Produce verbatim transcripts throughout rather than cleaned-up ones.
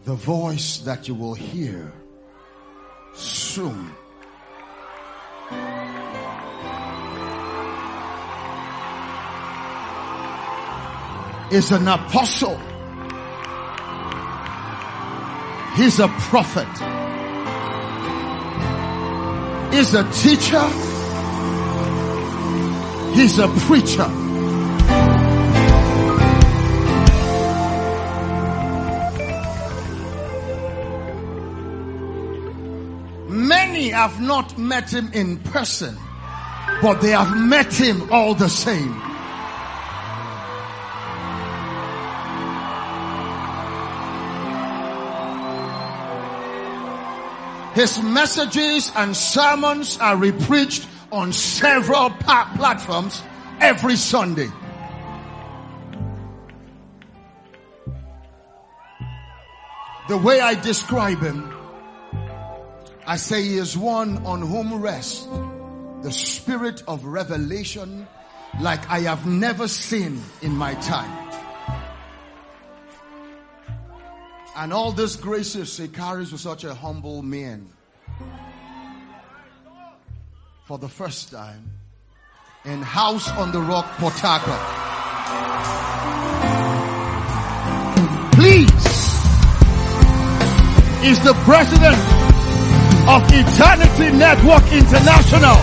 The voice that you will hear soon is an apostle. He's a prophet. He's a teacher. He's a preacher. Many have not met him in person, but they have met him all the same. His messages and sermons are repreached on several pa- platforms every Sunday. The way I describe him, I say he is one on whom rests the spirit of revelation like I have never seen in my time. And all these graces he carries with such a humble mien. For the first time in House on the Rock, Port Harcourt. Please is the president of Eternity Network International.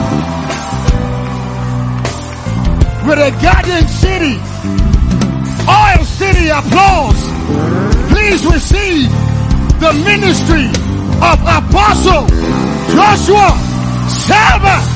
With a Garden City, Oil City applause. Please receive the ministry of Apostle Joshua Selman.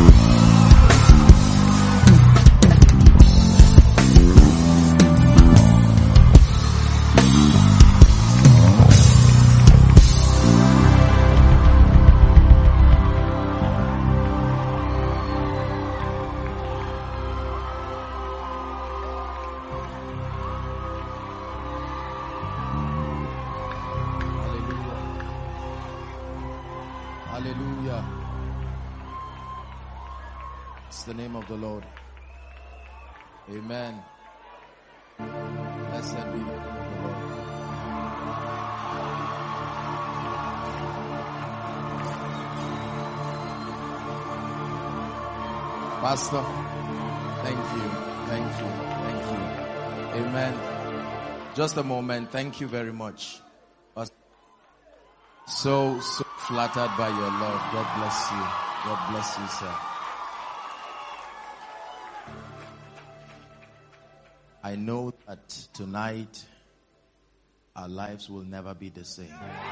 Hallelujah. It's the name of the Lord. Amen. Blessed be the Lord. Pastor, thank you. Thank you. Thank you. Amen. Just a moment. Thank you very much. So, so flattered by your love. God bless you. God bless you, sir. I know that tonight our lives will never be the same.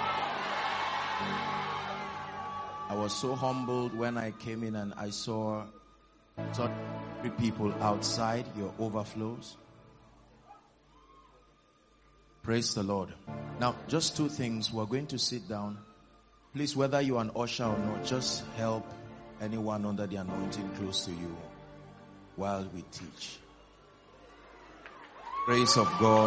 I was so humbled when I came in and I saw such people outside your overflows. Praise the Lord. Now, just two things. We're going to sit down. Please, whether you're an usher or not, just help anyone under the anointing close to you while we teach. Praise of God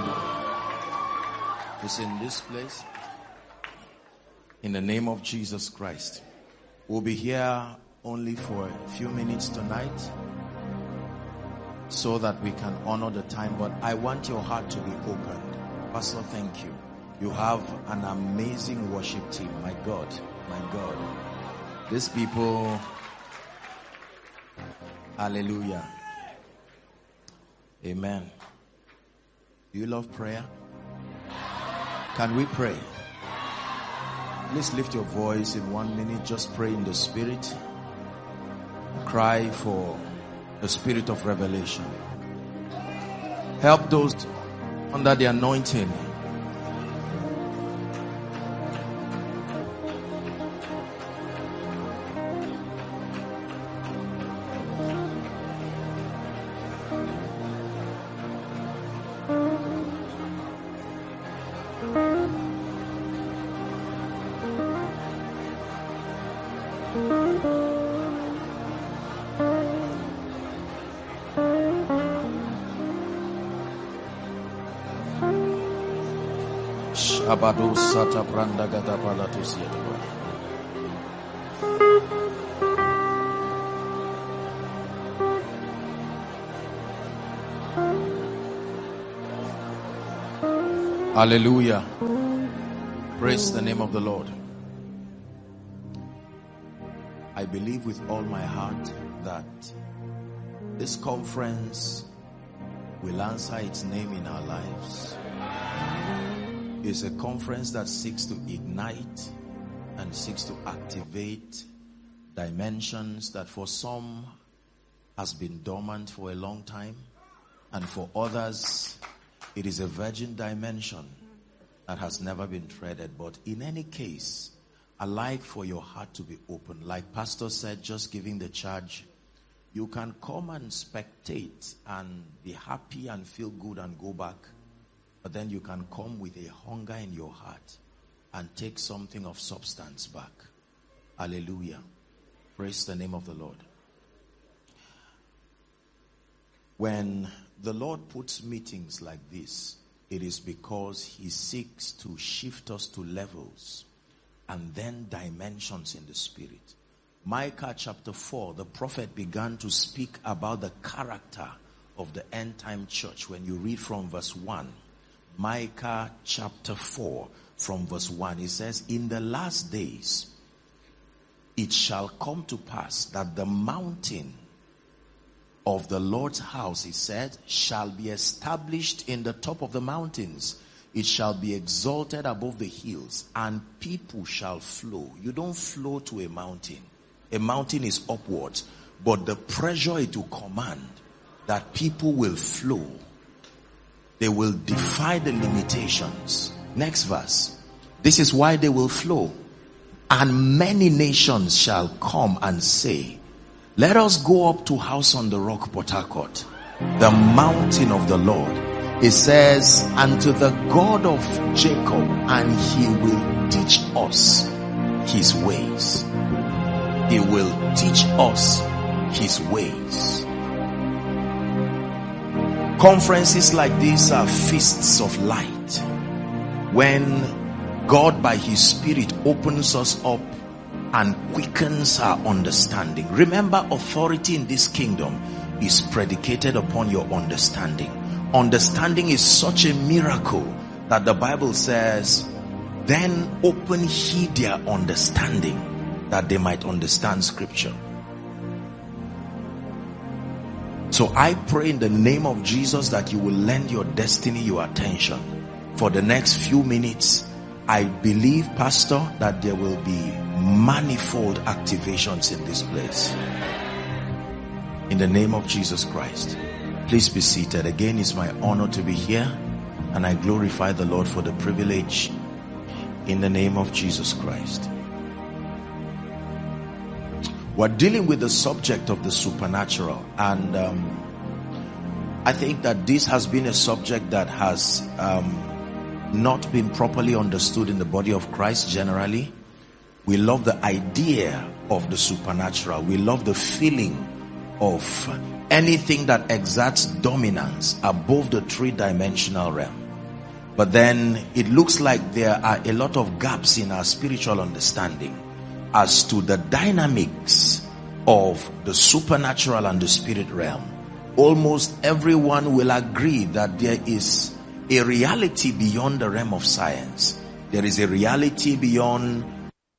is in this place. In the name of Jesus Christ. We'll be here only for a few minutes tonight so that we can honor the time. But I want your heart to be opened. Pastor, thank you. You have an amazing worship team. My God, my God. These people, hallelujah. Amen. Do you love prayer? Can we pray? Please lift your voice in one minute. Just pray in the spirit. Cry for the spirit of revelation. Help those under the anointing. Abadu sata branda gada balatus yedaba. Hallelujah. Praise the name of the Lord. I believe with all my heart that this conference will answer its name in our lives. It's a conference that seeks to ignite and seeks to activate dimensions that for some has been dormant for a long time, and for others it is a virgin dimension that has never been treaded. But in any case, I like for your heart to be open. Like Pastor said, just giving the charge, you can come and spectate and be happy and feel good and go back. But then you can come with a hunger in your heart and take something of substance back. Hallelujah. Praise the name of the Lord. When the Lord puts meetings like this, it is because he seeks to shift us to levels and then dimensions in the spirit. Micah chapter four, the prophet began to speak about the character of the end time church. When you read from verse one, Micah chapter four from verse one, it says, in the last days it shall come to pass that the mountain of the Lord's house, he said, shall be established in the top of the mountains. It shall be exalted above the hills, and people shall flow. You don't flow to a mountain. A mountain is upwards, but the pressure it will command, that people will flow. They will defy the limitations. Next verse. This is why they will flow. And many nations shall come and say, let us go up to house on the rock, Port Harcourt, the mountain of the Lord. It says, and to the God of Jacob, and he will teach us his ways. He will teach us his ways. Conferences like this are feasts of light, when God by his Spirit opens us up and quickens our understanding. Remember, authority in this kingdom is predicated upon your understanding. Understanding is such a miracle that the Bible says, then open he their understanding, that they might understand scripture. So I pray in the name of Jesus that you will lend your destiny your attention. For the next few minutes, I believe, Pastor, that there will be manifold activations in this place. In the name of Jesus Christ. Please be seated. Again, it's my honor to be here, and I glorify the Lord for the privilege in the name of Jesus Christ. We're dealing with the subject of the supernatural, and um, I think that this has been a subject that has um, not been properly understood in the body of Christ generally. We love the idea of the supernatural. We love the feeling of anything that exerts dominance above the three-dimensional realm. But then it looks like there are a lot of gaps in our spiritual understanding as to the dynamics of the supernatural and the spirit realm. Almost everyone will agree that there is a reality beyond the realm of science. There is a reality beyond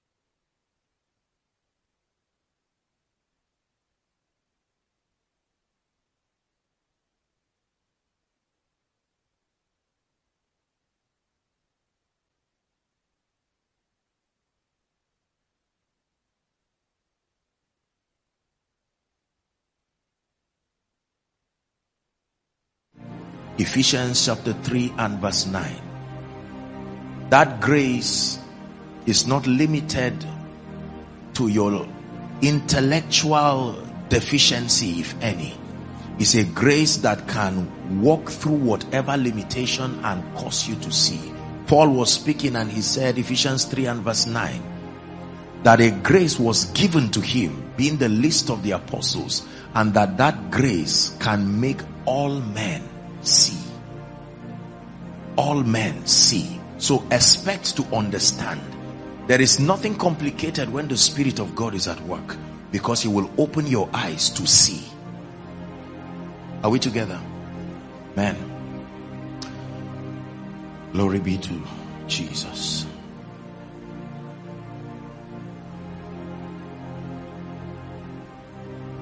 Ephesians chapter three and verse nine. That grace is not limited to your intellectual deficiency, if any. It's a grace that can walk through whatever limitation and cause you to see. Paul was speaking and he said, Ephesians three and verse nine, that a grace was given to him, being the least of the apostles, and that that grace can make all men see. All men see. So expect to understand. There is nothing complicated when the Spirit of God is at work, because he will open your eyes to see. Are we together? Man. Glory be to Jesus.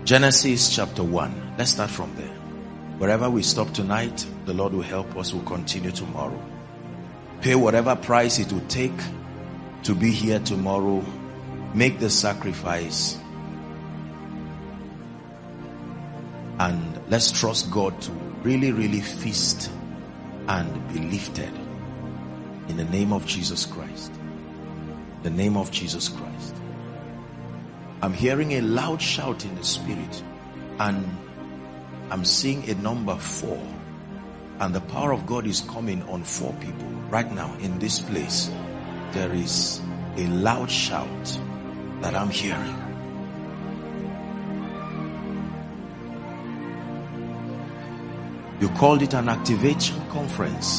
Genesis chapter one. Let's start from there. Wherever we stop tonight, the Lord will help us. We'll continue tomorrow. Pay whatever price it will take to be here tomorrow. Make the sacrifice. And let's trust God to really, really feast and be lifted. In the name of Jesus Christ. The name of Jesus Christ. I'm hearing a loud shout in the spirit. And I'm seeing a number four. And the power of God is coming on four people. Right now in this place, there is a loud shout that I'm hearing. You called it an activation conference.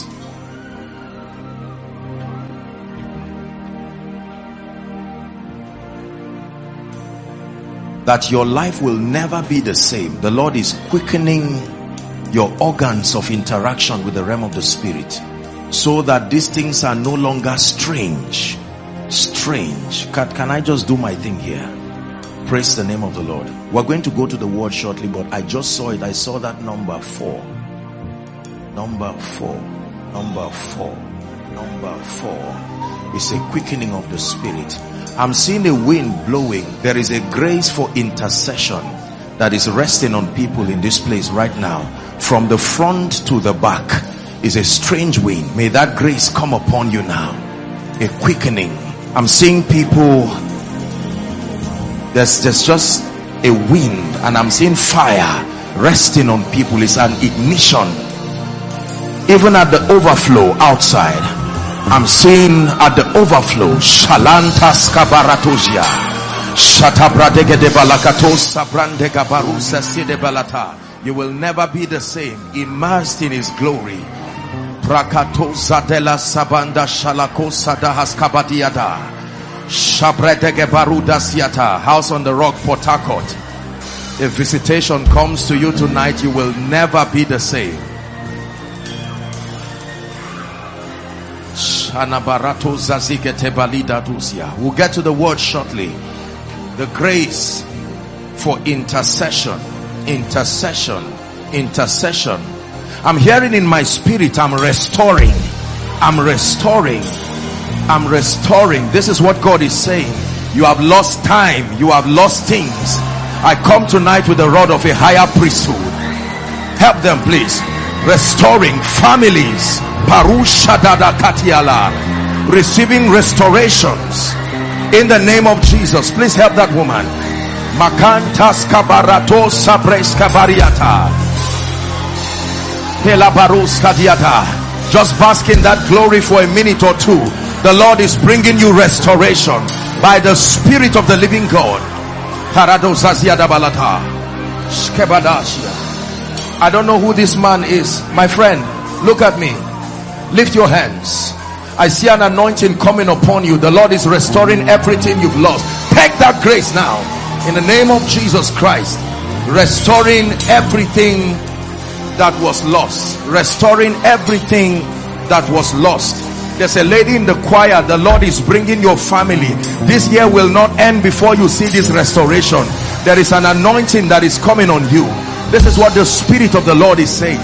That your life will never be the same. The Lord is quickening your organs of interaction with the realm of the spirit, so that these things are no longer strange. Strange. Can, can I just do my thing here? Praise the name of the Lord. We're going to go to the word shortly, but I just saw it. I saw that number four. Number four. Number four. Number four. It's a quickening of the spirit. I'm seeing a wind blowing. There is a grace for intercession that is resting on people in this place right now. From the front to the back is a strange wind. May that grace come upon you now. A quickening. I'm seeing people. There's, there's just a wind, and I'm seeing fire resting on people. It's an ignition. Even at the overflow outside, I'm seeing at the overflow, Shalantas Kabaratozia, Shatabradege Balakatos, Sabrandega Barusa Side Balata. You will never be the same, immersed in his glory. Prakatosa della Sabanda Shalakosa Dahas Kabadiada, Shabredege Baruda Siata, House on the Rock, Port Harcourt. If visitation comes to you tonight, you will never be the same. We'll get to the word shortly. The grace for intercession, intercession, intercession. I'm hearing in my spirit, I'm restoring, I'm restoring, I'm restoring. This is what God is saying. You have lost time, you have lost things. I come tonight with the rod of a higher priesthood. Help them, please. Restoring families. Parusha dada katiala, receiving restorations in the name of Jesus. Please help that woman. Makantas kabarato sabres kabariata, helabarus kadiata. Just bask in that glory for a minute or two. The Lord is bringing you restoration by the Spirit of the living God. I don't know who this man is. My friend, look at me. Lift your hands. I see an anointing coming upon you. The Lord is restoring everything you've lost. Take that grace now in the name of Jesus Christ. Restoring everything that was lost. Restoring everything that was lost. There's a lady in the choir. The Lord is bringing your family. This year will not end before you see this restoration. There is an anointing that is coming on you. This is what the Spirit of the Lord is saying.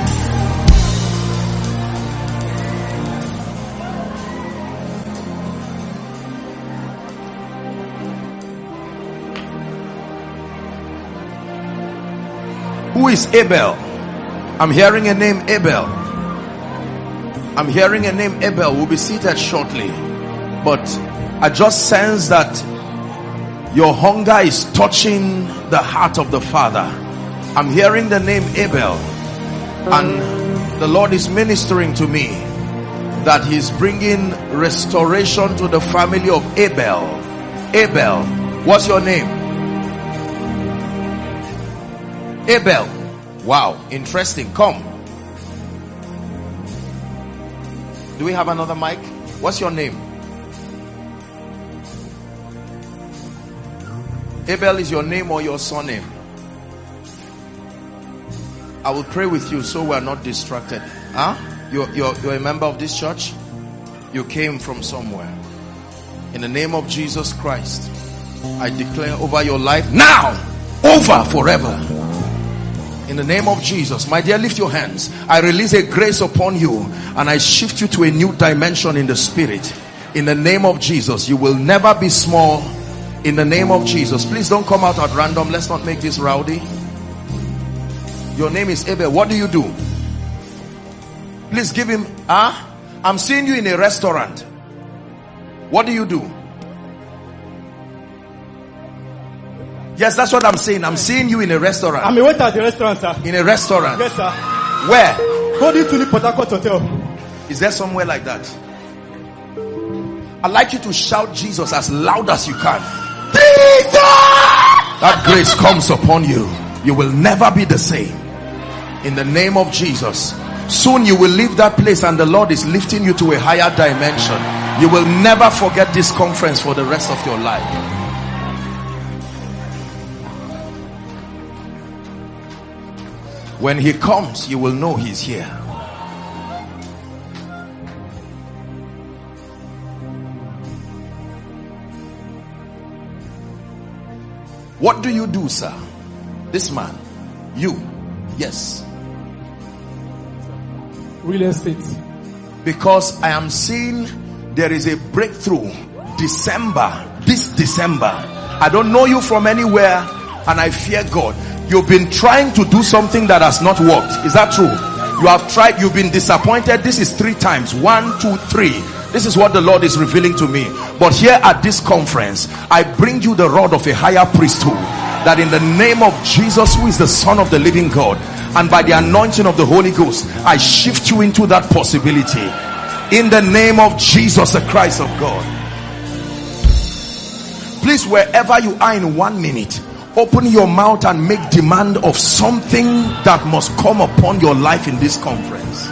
Who is Abel? I'm hearing a name, Abel. I'm hearing a name, Abel. We'll be seated shortly. But I just sense that your hunger is touching the heart of the Father. I'm hearing the name Abel. And the Lord is ministering to me that He's bringing restoration to the family of Abel. Abel, what's your name? Abel. Wow, interesting. Come. Do we have another mic? What's your name? Abel is your name or your surname? I will pray with you so we are not distracted. Huh? You're, you're, you're a member of this church? You came from somewhere. In the name of Jesus Christ, I declare over your life now, over forever. In the name of Jesus, my dear, lift your hands. I release a grace upon you and I shift you to a new dimension in the spirit. In the name of Jesus, you will never be small. In the name of Jesus, please don't come out at random. Let's not make this rowdy. Your name is Abel. What do you do? Please give him, ah, huh? I'm seeing you in a restaurant. What do you do? Yes, that's what I'm saying. I'm seeing you in a restaurant. I'm a waiter at the restaurant, sir. In a restaurant? Yes, sir. Where? Going to the Port Harcourt Hotel. Is there somewhere like that? I'd like you to shout Jesus as loud as you can. Jesus! That grace comes upon you. You will never be the same. In the name of Jesus. Soon you will leave that place and the Lord is lifting you to a higher dimension. You will never forget this conference for the rest of your life. When he comes, you will know he's here. What do you do, sir? This man. You. Yes. Real estate. Because I am seeing there is a breakthrough. December. This December. I don't know you from anywhere and I fear God. You've been trying to do something that has not worked. Is that true? You have tried, you've been disappointed. This is three times. One, two, three. This is what the Lord is revealing to me. But here at this conference, I bring you the rod of a higher priesthood. That in the name of Jesus, who is the Son of the living God, and by the anointing of the Holy Ghost, I shift you into that possibility. In the name of Jesus, the Christ of God. Please, wherever you are in one minute, open your mouth and make demand of something that must come upon your life in this conference.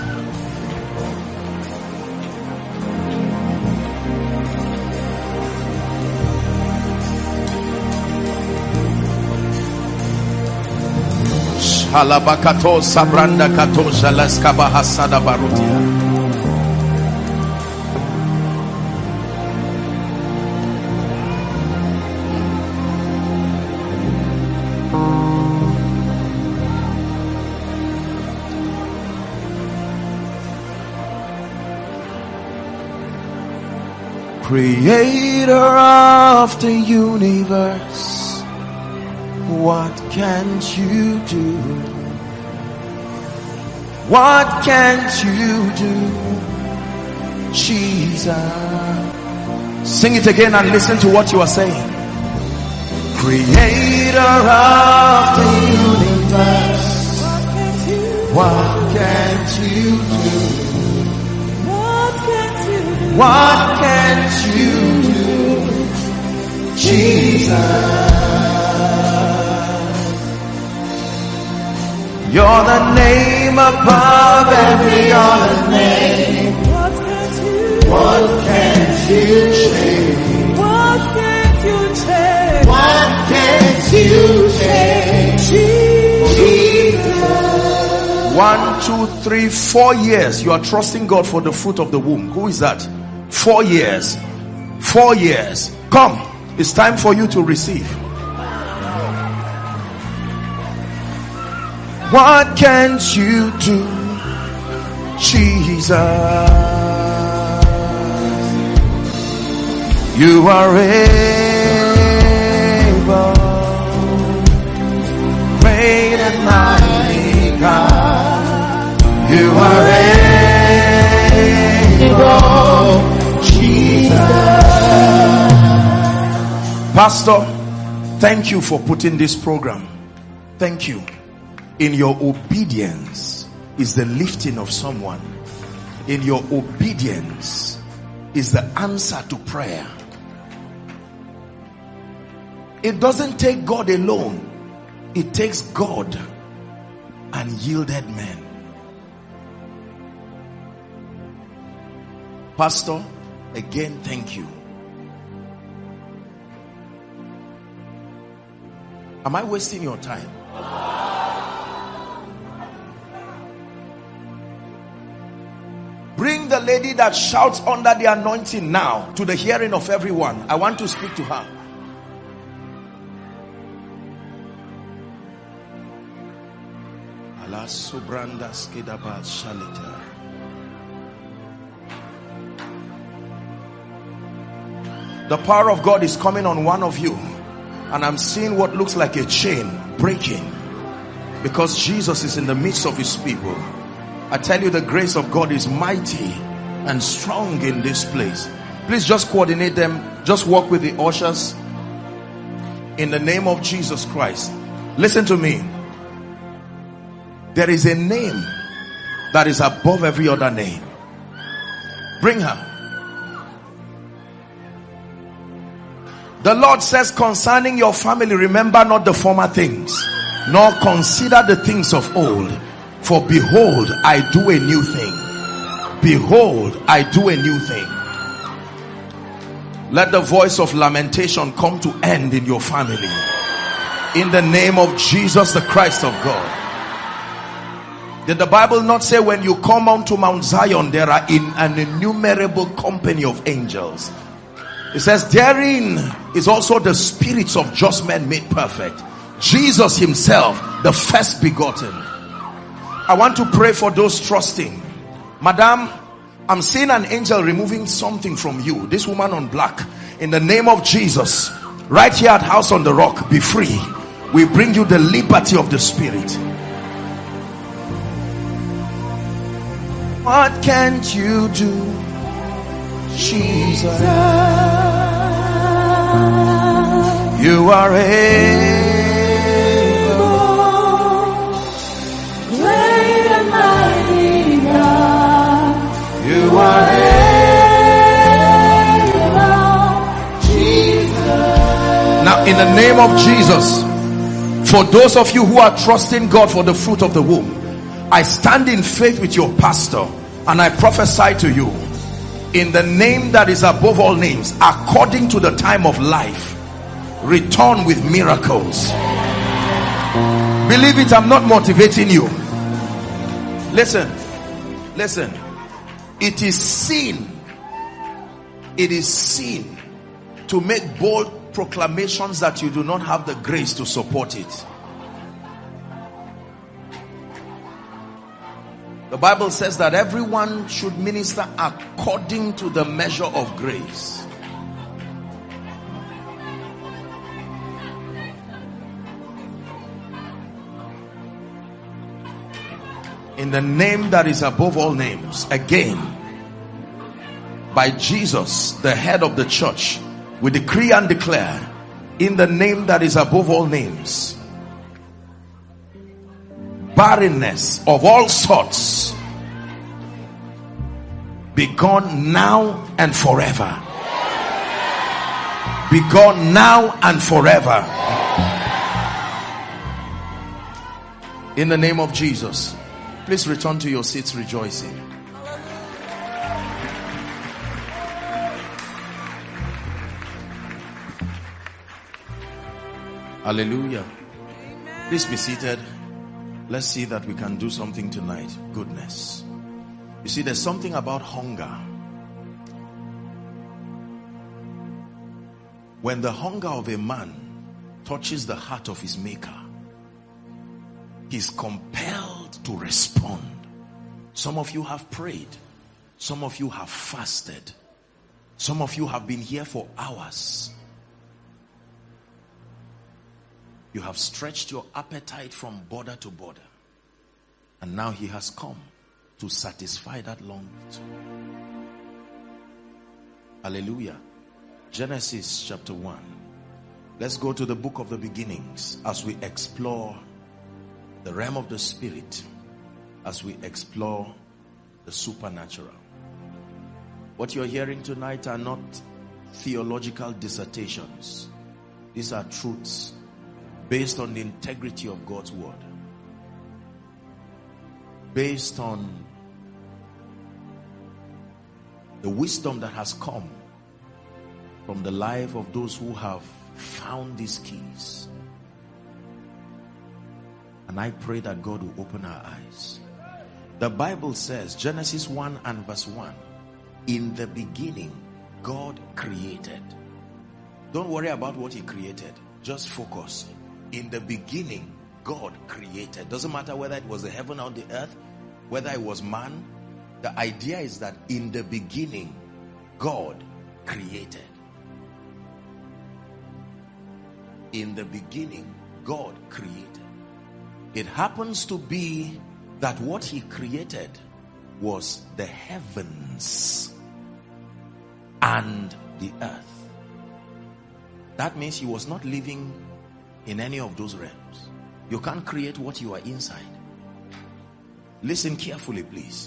Halabakato sabranda kato jalaskaba hasada barutia. Creator of the universe, what can't you do? What can't you do, Jesus? Sing it again and listen to what you are saying. Creator of the universe, what can't you do? What can't you do, Jesus? You're the name above every other name. What can't you change? What can't you change? What can't you change? Jesus. One, two, three, four years. You are trusting God for the fruit of the womb. Who is that? Four years. Four years. Come. It's time for you to receive. What can't you do, Jesus? You are able, great and mighty God. You are able, Jesus. Pastor, thank you for putting this program. Thank you. In your obedience is the lifting of someone. In your obedience is the answer to prayer. It doesn't take God alone. It takes God and yielded men. Pastor, again, thank you. Am I wasting your time? Bring the lady that shouts under the anointing now to the hearing of everyone. I want to speak to her. The power of God is coming on one of you, and I'm seeing what looks like a chain breaking, because Jesus is in the midst of his people. I tell you, the grace of God is mighty and strong in this place. Please just coordinate them. Just walk with the ushers in the name of Jesus Christ. Listen to me. There is a name that is above every other name. Bring her. The Lord says concerning your family, remember not the former things, nor consider the things of old. For behold, I do a new thing. Behold, I do a new thing. Let the voice of lamentation come to end in your family. In the name of Jesus, the Christ of God. Did the Bible not say when you come onto Mount Zion, there are in an innumerable company of angels? It says therein is also the spirits of just men made perfect. Jesus himself, the first begotten. I want to pray for those trusting. Madam, I'm seeing an angel removing something from you. This woman on black, in the name of Jesus, right here at House on the Rock, be free. We bring you the liberty of the Spirit. What can't you do, Jesus? You are able, great and mighty God. You are able, Jesus. Now, in the name of Jesus, for those of you who are trusting God for the fruit of the womb, I stand in faith with your pastor and I prophesy to you, in the name that is above all names, according to the time of life, return with miracles. Believe it, I'm not motivating you. Listen, listen. It is sin. It is sin to make bold proclamations that you do not have the grace to support it. The Bible says that everyone should minister according to the measure of grace. In the name that is above all names, again, by Jesus, the head of the church, we decree and declare, in the name that is above all names, barrenness of all sorts be gone now and forever. Be gone now and forever. In the name of Jesus. Please return to your seats rejoicing. Hallelujah. Please be seated. Let's see that we can do something tonight. Goodness. You see, there's something about hunger. When the hunger of a man touches the heart of his maker, he's compelled to respond. Some of you have prayed. Some of you have fasted. Some of you have been here for hours. You have stretched your appetite from border to border. And now he has come to satisfy that longing. Hallelujah. Genesis chapter one. Let's go to the book of the beginnings as we explore the realm of the spirit, as we explore the supernatural. What you're hearing tonight are not theological dissertations. These are truths based on the integrity of God's word, based on the wisdom that has come from the life of those who have found these keys. And I pray that God will open our eyes. The Bible says, Genesis one and verse one, in the beginning God created. Don't worry about what he created, just focus. In the beginning God created. Doesn't matter whether it was the heaven or the earth, whether it was man. The idea is that in the beginning, God created. In the beginning, God created. It happens to be that what he created was the heavens and the earth. That means he was not living in any of those realms. You can't create what you are inside. Listen carefully, please.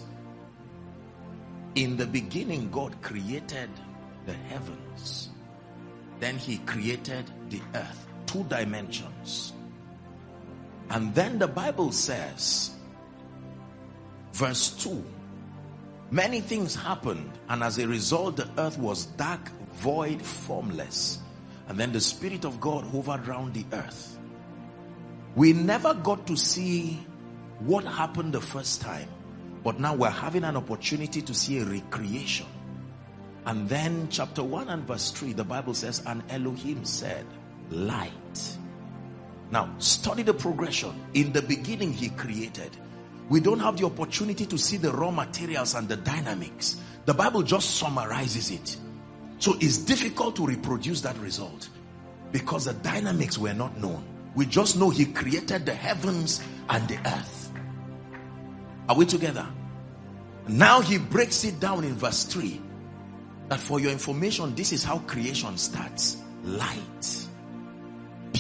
In the beginning, God created the heavens. Then he created the earth. Two dimensions. And then the Bible says, verse two, many things happened, and as a result, the earth was dark, void, formless. And then the Spirit of God hovered around the earth. We never got to see what happened the first time, but now we're having an opportunity to see a recreation. And then chapter one and verse three, the Bible says, and Elohim said, light. Now, study the progression. In the beginning, he created. We don't have the opportunity to see the raw materials and the dynamics. The Bible just summarizes it. So it's difficult to reproduce that result because the dynamics were not known. We just know he created the heavens and the earth. Are we together? Now he breaks it down in verse three. That for your information, this is how creation starts. Light. Be.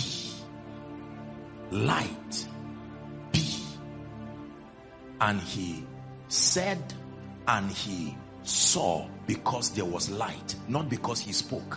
Light. Be. And he said and he saw because there was light, not because he spoke.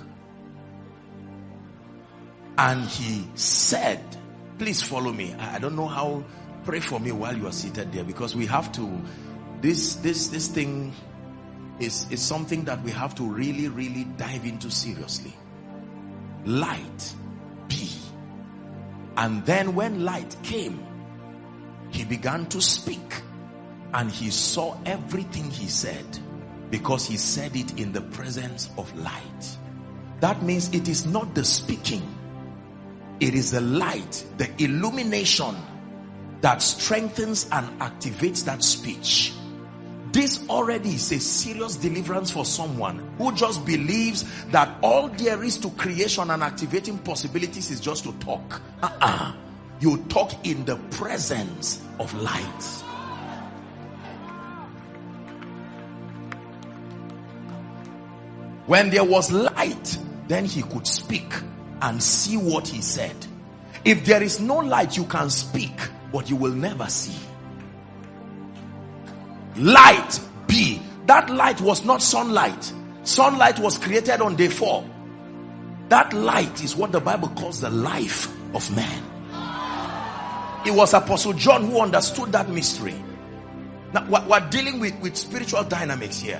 And he said, please follow me. I don't know how, pray for me while you are seated there, because we have to, this, this, this thing is, is something that we have to really, really dive into seriously. Light be. And then when light came, he began to speak, and he saw everything he said, because he said it in the presence of light. That means it is not the speaking, it is the light, the illumination that strengthens and activates that speech. This already is a serious deliverance for someone who just believes that all there is to creation and activating possibilities is just to talk. Uh-uh. You talk in the presence of light. When there was light, then he could speak and see what he said. If there is no light, you can speak, but you will never see. Light be. That light was not sunlight. Sunlight was created on day four. That light is what the Bible calls the life of man. It was Apostle John who understood that mystery. Now we're dealing with, with spiritual dynamics here.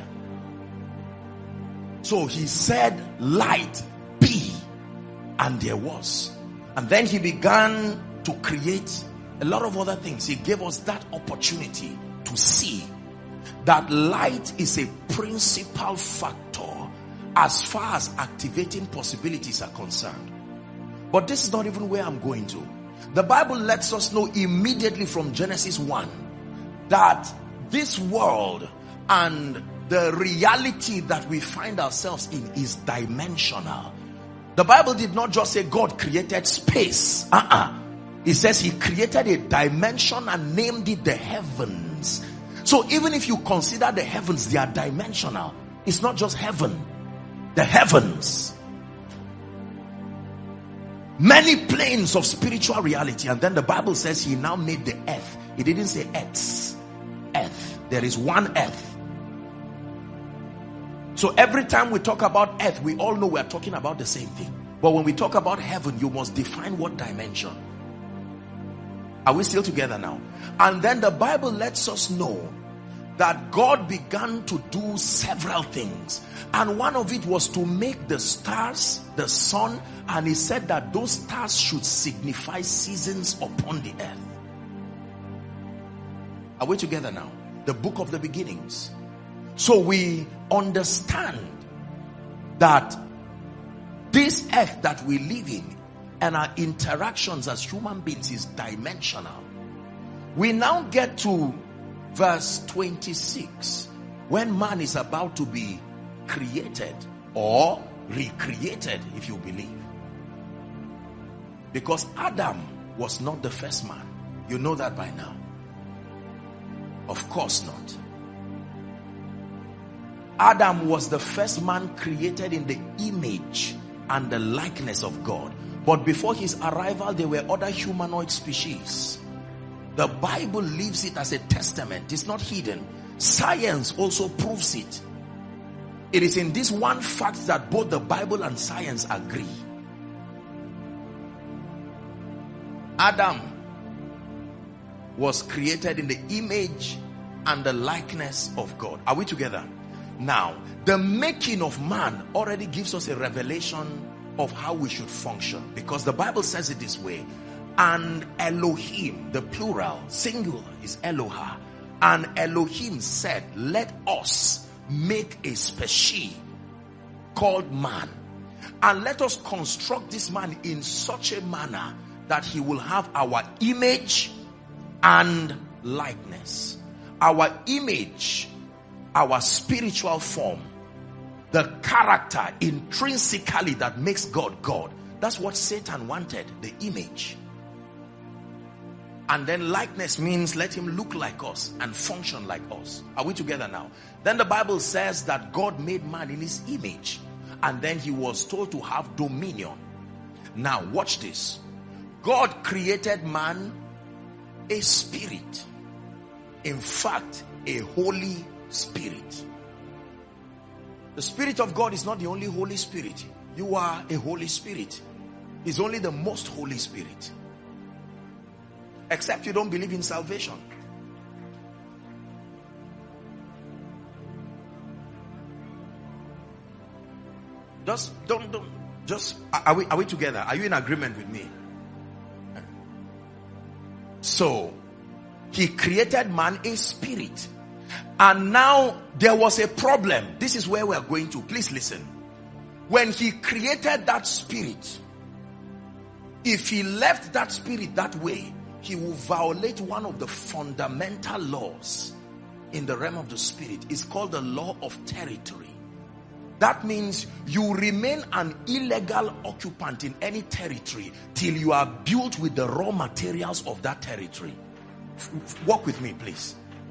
So he said, light be, and there was. And then he began to create a lot of other things. He gave us that opportunity to see that light is a principal factor as far as activating possibilities are concerned. But this is not even where I'm going to. The Bible lets us know immediately from Genesis one that this world and the reality that we find ourselves in is dimensional. The Bible did not just say God created space. Uh-uh. It says he created a dimension and named it the heavens. So even if you consider the heavens, they are dimensional. It's not just heaven. The heavens. Many planes of spiritual reality. And then the Bible says he now made the earth. It didn't say earths. Earth. There is one earth. So every time we talk about earth, we all know we are talking about the same thing. But when we talk about heaven, you must define what dimension. Are we still together now? And then the Bible lets us know that God began to do several things. And one of it was to make the stars, the sun, and he said that those stars should signify seasons upon the earth. Are we together now? The book of the beginnings. So we understand that this earth that we live in and our interactions as human beings is dimensional. We now get to verse twenty-six, when man is about to be created or recreated, if you believe. Because Adam was not the first man. You know that by now. Of course not. Adam was the first man created in the image and the likeness of God. But before his arrival, there were other humanoid species. The Bible leaves it as a testament. It's not hidden. Science also proves it. It is in this one fact that both the Bible and science agree. Adam was created in the image and the likeness of God. Are we together? Now, the making of man already gives us a revelation of how we should function. Because the Bible says it this way. And Elohim, the plural, singular is Eloha. And Elohim said, let us make a species called man. And let us construct this man in such a manner that he will have our image and likeness. Our image, our spiritual form, the character intrinsically that makes God God. That's what Satan wanted, the image. And then likeness means let him look like us and function like us. Are we together now? Then the Bible says that God made man in his image. And then he was told to have dominion. Now watch this. God created man a spirit. In fact, a holy spirit. The Spirit of God is not the only Holy Spirit. You are a Holy Spirit. It's only the most Holy Spirit. Except you don't believe in salvation. Just don't, don't, just, are we, are we together? Are you in agreement with me? So, he created man a spirit. And now there was a problem. This is where we are going to. Please listen. When he created that spirit, if he left that spirit that way, he will violate one of the fundamental laws in the realm of the spirit. It's called the law of territory. That means you remain an illegal occupant in any territory till you are built with the raw materials of that territory. Walk with me, please.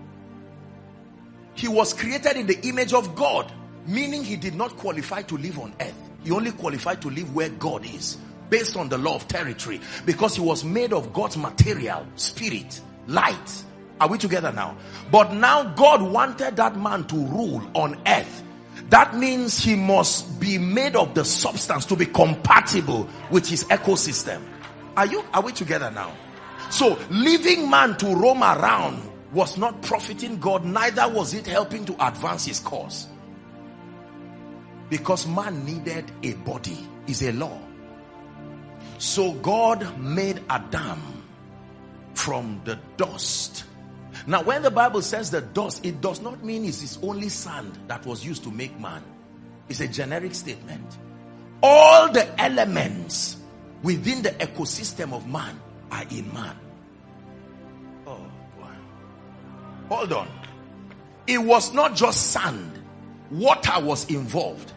He was created in the image of God, meaning he did not qualify to live on earth. He only qualified to live where God is, based on the law of territory, because he was made of God's material, spirit, light. Are we together now? But now God wanted that man to rule on earth. That means he must be made of the substance to be compatible with his ecosystem. Are you, are we together now? So leaving man to roam around was not profiting God, neither was it helping to advance his cause. Because man needed a body, is a law. So God made Adam from the dust. Now when the Bible says the dust, it does not mean it's his only sand that was used to make man. It's a generic statement. All the elements within the ecosystem of man are in man. Oh boy. Hold on. It was not just sand. Water was involved.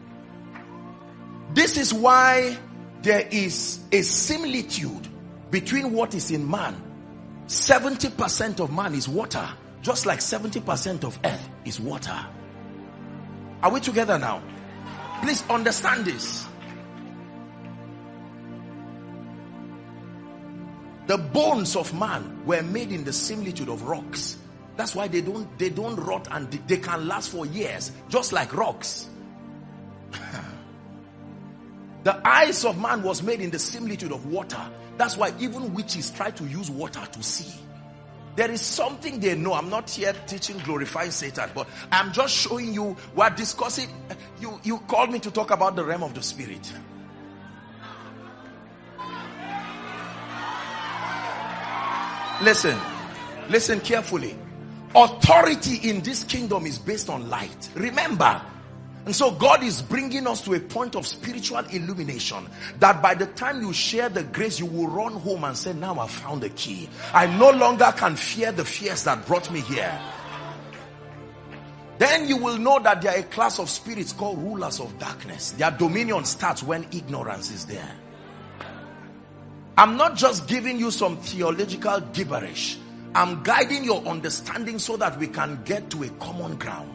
This is why there is a similitude between what is in man. seventy percent of man is water, just like seventy percent of earth is water. Are we together now? Please understand this. The bones of man were made in the similitude of rocks. That's why they don't, they don't rot and they can last for years, just like rocks. The eyes of man was made in the similitude of water. That's why even witches try to use water to see. There is something they know. I'm not here teaching glorifying Satan, but I'm just showing you, we're discussing. You, you called me to talk about the realm of the spirit. Listen, listen carefully. Authority in this kingdom is based on light. Remember, And so God is bringing us to a point of spiritual illumination that by the time you share the grace, you will run home and say, now I found the key. I no longer can fear the fears that brought me here. Then you will know that there are a class of spirits called rulers of darkness. Their dominion starts when ignorance is there. I'm not just giving you some theological gibberish. I'm guiding your understanding so that we can get to a common ground.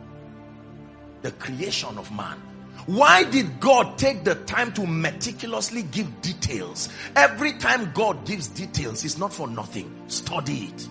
The creation of man. Why did God take the time to meticulously give details? Every time God gives details, it's not for nothing. Study it.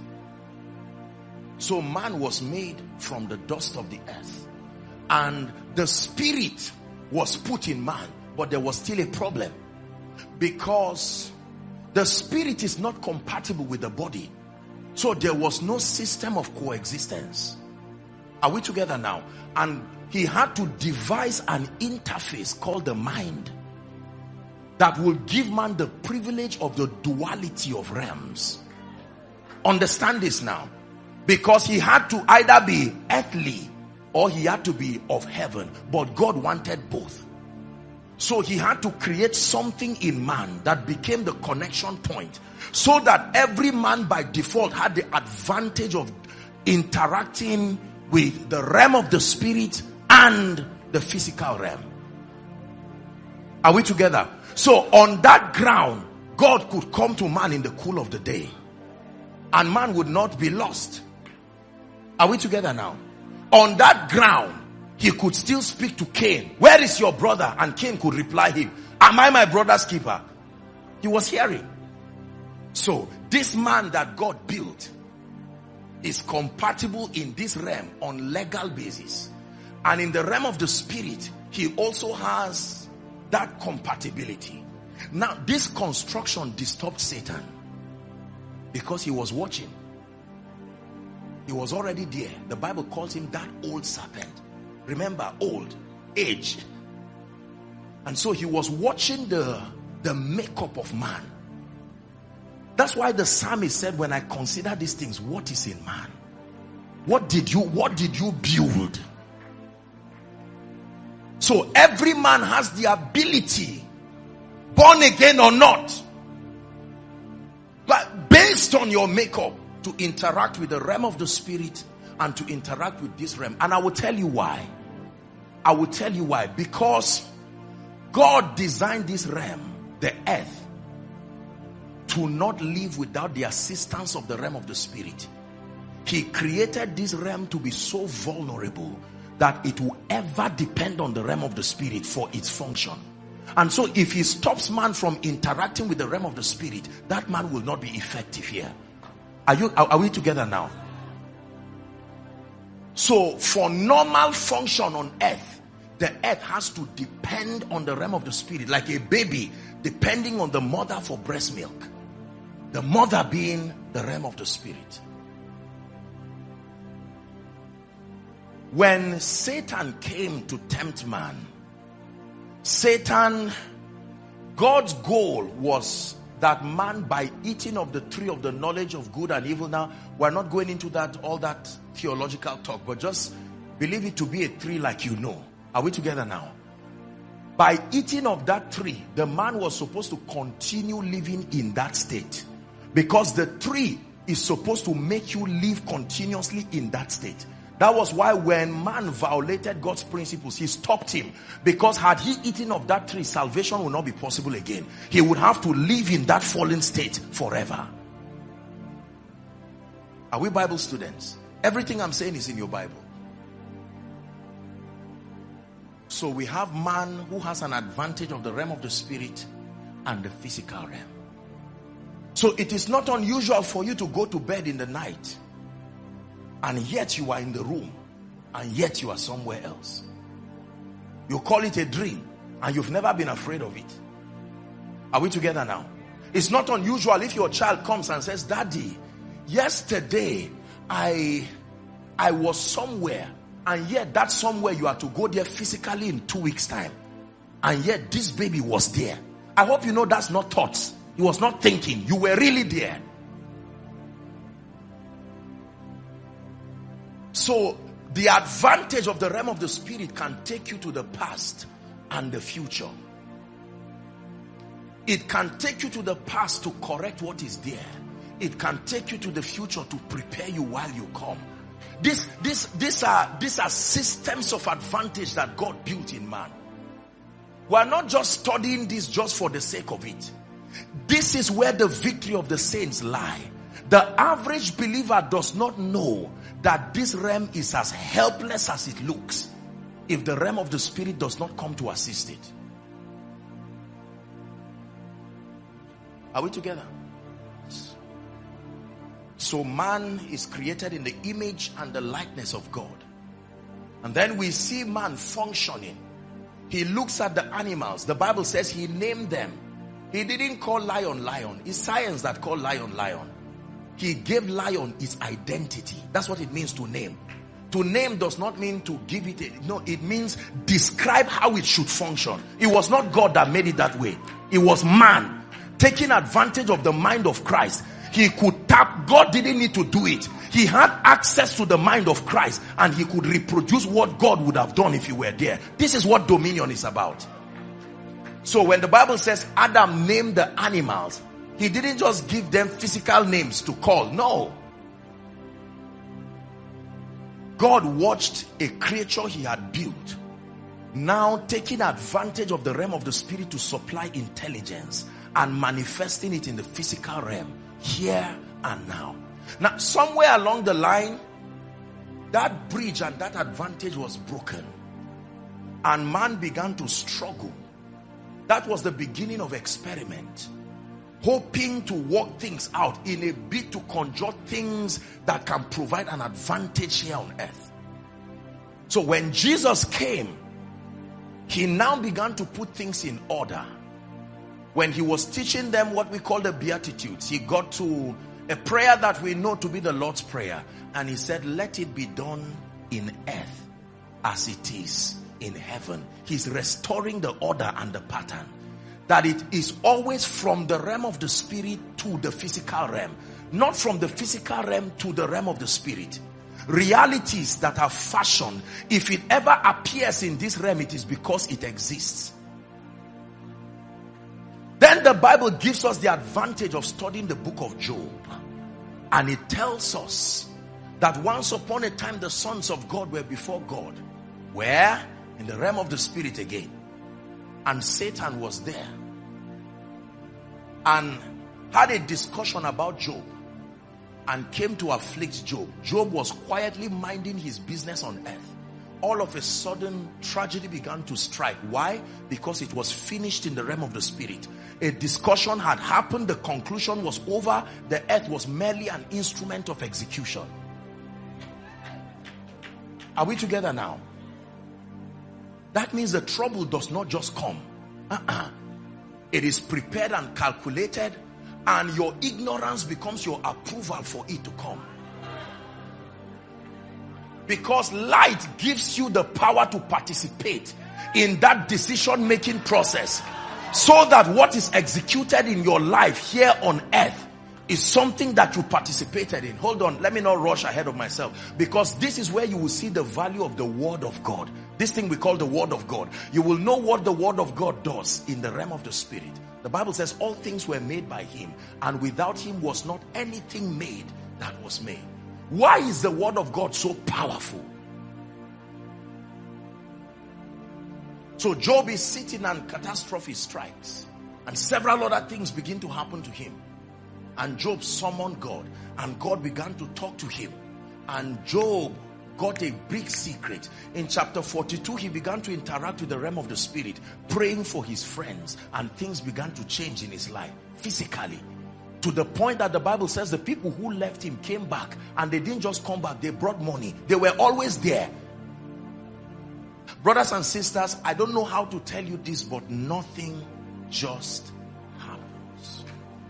So man was made from the dust of the earth. And the spirit was put in man. But there was still a problem. Because the spirit is not compatible with the body. So there was no system of coexistence. Are we together now? And he had to devise an interface called the mind that will give man the privilege of the duality of realms. Understand this now. Because he had to either be earthly or he had to be of heaven. But God wanted both. So he had to create something in man that became the connection point. So that every man by default had the advantage of interacting with the realm of the spirit and the physical realm. Are we together? So on that ground, God could come to man in the cool of the day. And man would not be lost. Are we together now? On that ground, he could still speak to Cain. Where is your brother? And Cain could reply him, am I my brother's keeper? He was hearing. So this man that God built is compatible in this realm on legal basis. And in the realm of the spirit, he also has that compatibility. Now, this construction disturbed Satan because he was watching. He was already there. The Bible calls him that old serpent. Remember, old, aged. And so he was watching the, the makeup of man. That's why the psalmist said, when I consider these things, what is in man? What did you, what did you build? So every man has the ability, born again or not, but based on your makeup, to interact with the realm of the spirit and to interact with this realm. And I will tell you why. I will tell you why. Because God designed this realm, the earth, to not live without the assistance of the realm of the spirit. He created this realm to be so vulnerable that it will ever depend on the realm of the spirit for its function. And so if he stops man from interacting with the realm of the spirit, that man will not be effective here. Are you, are, are we together now? So for normal function on earth, the earth has to depend on the realm of the spirit, like a baby depending on the mother for breast milk. The mother being the realm of the spirit. When Satan came to tempt man, Satan, God's goal was that man, by eating of the tree of the knowledge of good and evil. Now, we're not going into that, all that theological talk, but just believe it to be a tree like you know. Are we together now? By eating of that tree, the man was supposed to continue living in that state. Because the tree is supposed to make you live continuously in that state. That was why when man violated God's principles, he stopped him. Because had he eaten of that tree, salvation would not be possible again. He would have to live in that fallen state forever. Are we Bible students? Everything I'm saying is in your Bible. So we have man who has an advantage of the realm of the spirit and the physical realm. So it is not unusual for you to go to bed in the night and yet you are in the room, and yet you are somewhere else. You call it a dream, and you've never been afraid of it. Are we together now? It's not unusual if your child comes and says, Daddy, yesterday I, I was somewhere, and yet that somewhere you are to go there physically in two weeks' time. And yet this baby was there. I hope you know that's not thoughts. He was not thinking. You were really there. So The advantage of the realm of the spirit can take you to the past and the future. It can take you to the past to correct what is there. It can take you to the future to prepare you while you come. This, this, these are, these are systems of advantage that God built in man. We are not just studying this just for the sake of it. This is where the victory of the saints lie. The average believer does not know that this realm is as helpless as it looks if the realm of the spirit does not come to assist it. Are we together? So man is created in the image and the likeness of God. And then we see man functioning. He looks at the animals. The Bible says he named them. He didn't call lion, lion. It's science that called lion, lion. He gave lion its identity. That's what it means to name. To name does not mean to give it a, no, it means describe how it should function. It was not God that made it that way. It was man taking advantage of the mind of Christ. He could tap. God didn't need to do it. He had access to the mind of Christ and he could reproduce what God would have done if he were there. This is what dominion is about. So when the Bible says Adam named the animals, he didn't just give them physical names to call. No. God watched a creature he had built, now taking advantage of the realm of the spirit to supply intelligence and manifesting it in the physical realm, here and now. Now, somewhere along the line, that bridge and that advantage was broken. And man began to struggle. That was the beginning of experiment. Hoping to work things out in a bid to conjure things that can provide an advantage here on earth. So when Jesus came, he now began to put things in order. When he was teaching them what we call the Beatitudes, he got to a prayer that we know to be the Lord's Prayer. And he said, let it be done in earth as it is in heaven. He's restoring the order and the pattern. That it is always from the realm of the spirit to the physical realm. Not from the physical realm to the realm of the spirit. Realities that are fashioned, if it ever appears in this realm, it is because it exists. Then the Bible gives us the advantage of studying the book of Job. And it tells us that once upon a time the sons of God were before God. Where? In the realm of the spirit again. And Satan was there. And had a discussion about Job. And came to afflict Job. Job was quietly minding his business on earth. All of a sudden, tragedy began to strike. Why? Because it was finished in the realm of the spirit. A discussion had happened. The conclusion was over. The earth was merely an instrument of execution. Are we together now? That means the trouble does not just come. Uh-uh. It is prepared and calculated, and your ignorance becomes your approval for it to come. Because light gives you the power to participate in that decision-making process, so that what is executed in your life here on earth is something that you participated in. Hold on, let me not rush ahead of myself, because this is where you will see the value of the word of God. This thing we call the word of God. You will know what the word of God does in the realm of the spirit. The Bible says all things were made by him, and without him was not anything made that was made. Why is the word of God so powerful? So Job is sitting and catastrophe strikes, and several other things begin to happen to him. And Job summoned God, and God began to talk to him. And Job got a big secret. In chapter forty-two, he began to interact with the realm of the spirit, praying for his friends, and things began to change in his life, physically. To the point that the Bible says the people who left him came back, and they didn't just come back, they brought money. They were always there. Brothers and sisters, I don't know how to tell you this, but nothing just happens.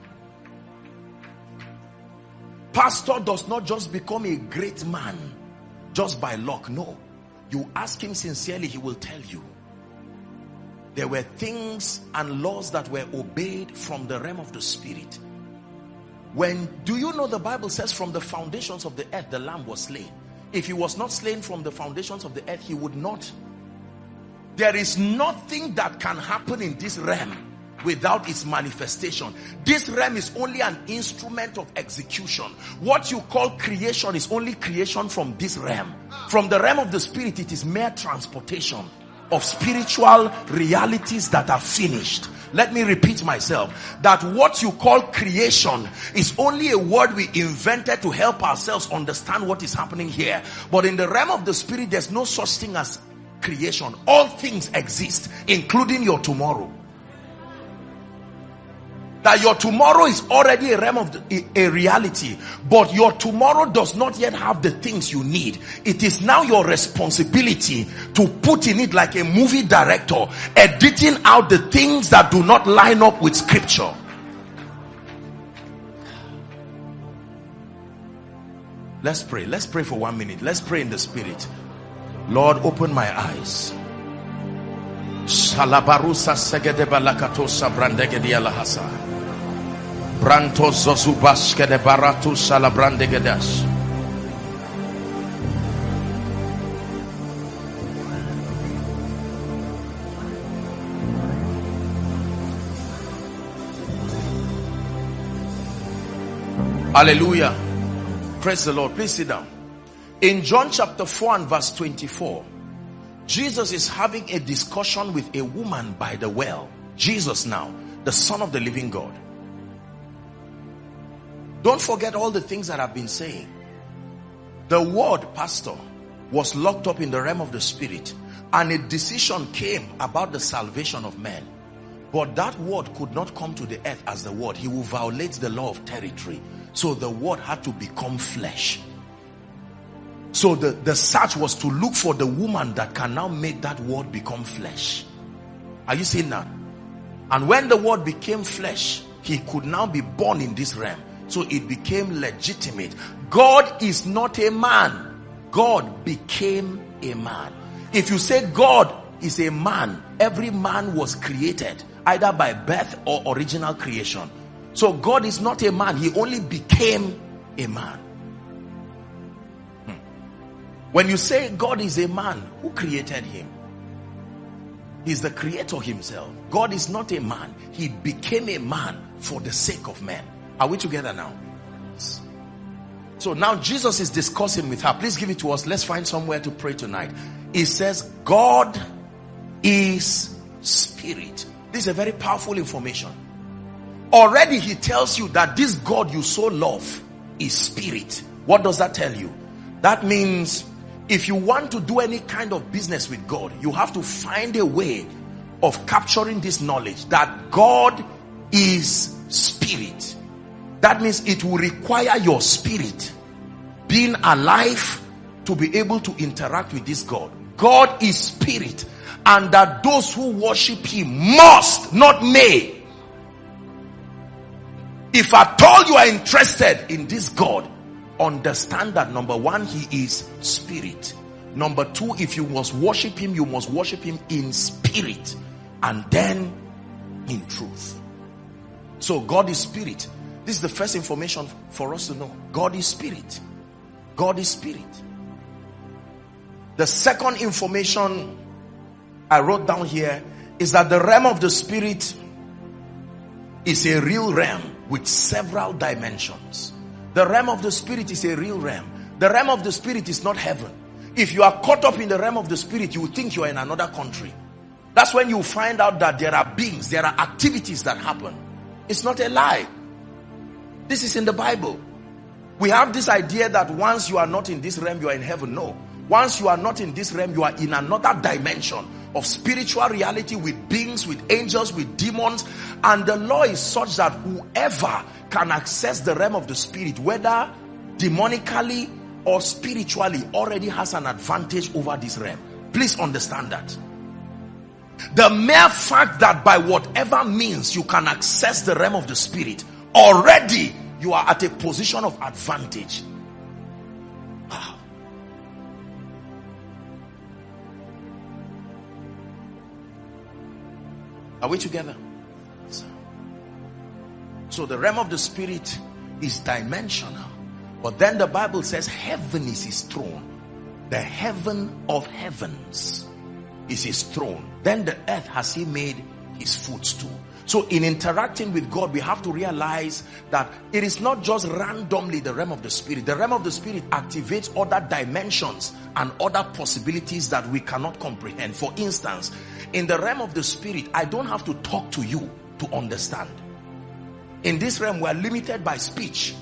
Pastor does not just become a great man just by luck. No. You ask him sincerely, he will tell you. There were things and laws that were obeyed from the realm of the spirit. When, do you know the Bible says from the foundations of the earth, the lamb was slain. If he was not slain from the foundations of the earth, he would not. There is nothing that can happen in this realm without its manifestation. This realm is only an instrument of execution. What you call creation is only creation from this realm. From the realm of the spirit, it is mere transportation of spiritual realities that are finished. Let me repeat myself, that what you call creation is only a word we invented to help ourselves understand what is happening here. But in the realm of the spirit, there's no such thing as creation. All things exist, including your tomorrow. That your tomorrow is already a realm of the, a, a reality, but your tomorrow does not yet have the things you need. It is now your responsibility to put in it, like a movie director, editing out the things that do not line up with scripture. Let's pray. Let's pray for one minute. Let's pray in the spirit. Lord, open my eyes. Shalabarusa segede balakato sabrandegedi alahasa. Branto zozubash kede baratu salabrandegedash. Hallelujah. Praise the Lord. Please sit down. In John chapter four and verse twenty-four, Jesus is having a discussion with a woman by the well. Jesus now, the Son of the living God. Don't forget all the things that I've been saying. The word, pastor, was locked up in the realm of the spirit, and a decision came about the salvation of men. But that word could not come to the earth as the word. He will violate the law of territory. So the word had to become flesh. So the, the search was to look for the woman that can now make that word become flesh. Are you seeing that? And when the word became flesh, he could now be born in this realm. So it became legitimate. God is not a man. God became a man. If you say God is a man, every man was created either by birth or original creation. So God is not a man. He only became a man. Hmm. When you say God is a man, who created him? He's the creator himself. God is not a man. He became a man for the sake of men. Are we together now? So now Jesus is discussing with her. Please give it to us. Let's find somewhere to pray tonight. He says, God is spirit. This is a very powerful information. Already he tells you that this God you so love is spirit. What does that tell you? That means if you want to do any kind of business with God, you have to find a way of capturing this knowledge that God is spirit. That means it will require your spirit being alive to be able to interact with this God. God is spirit, and that those who worship him must, not may. If at all you are interested in this God, understand that number one, he is spirit. Number two, if you must worship him, you must worship him in spirit and then in truth. So God is spirit. This is the first information for us to know. God is spirit. God is spirit. The second information I wrote down here is that the realm of the spirit is a real realm with several dimensions. The realm of the spirit is a real realm. The realm of the spirit is not heaven. If you are caught up in the realm of the spirit, you think you are in another country. That's when you find out that there are beings, there are activities that happen. It's not a lie. This is in the Bible. We have this idea that once you are not in this realm, you are in heaven. No. Once you are not in this realm, you are in another dimension of spiritual reality with beings, with angels, with demons. And the law is such that whoever can access the realm of the spirit, whether demonically or spiritually, already has an advantage over this realm. Please understand that. The mere fact that by whatever means you can access the realm of the spirit, already you are at a position of advantage. Wow. Are we together? So the realm of the spirit is dimensional. But then the Bible says heaven is his throne. The heaven of heavens is his throne. Then the earth has he made his footstool. So in interacting with God, we have to realize that it is not just randomly the realm of the spirit. The realm of the spirit activates other dimensions and other possibilities that we cannot comprehend. For instance, in the realm of the spirit, I don't have to talk to you to understand. In this realm, we are limited by speech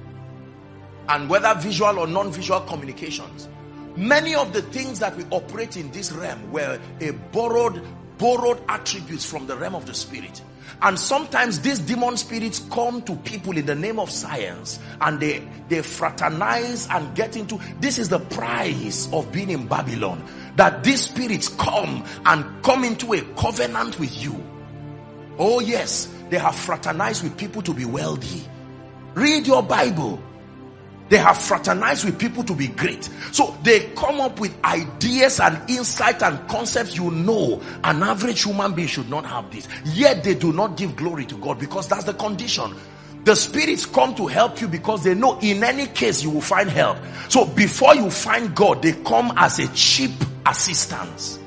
and whether visual or non-visual communications. Many of the things that we operate in this realm were a borrowed borrowed attributes from the realm of the spirit. And sometimes these demon spirits come to people in the name of science, and they they fraternize and get into, this is the price of being in Babylon, that these spirits come and come into a covenant with you. Oh yes, they have fraternized with people to be wealthy. Read your Bible. They have fraternized with people to be great. So they come up with ideas and insight and concepts. You know, an average human being should not have this. Yet they do not give glory to God, because that's the condition. The spirits come to help you because they know in any case you will find help. So before you find God, they come as a cheap assistance.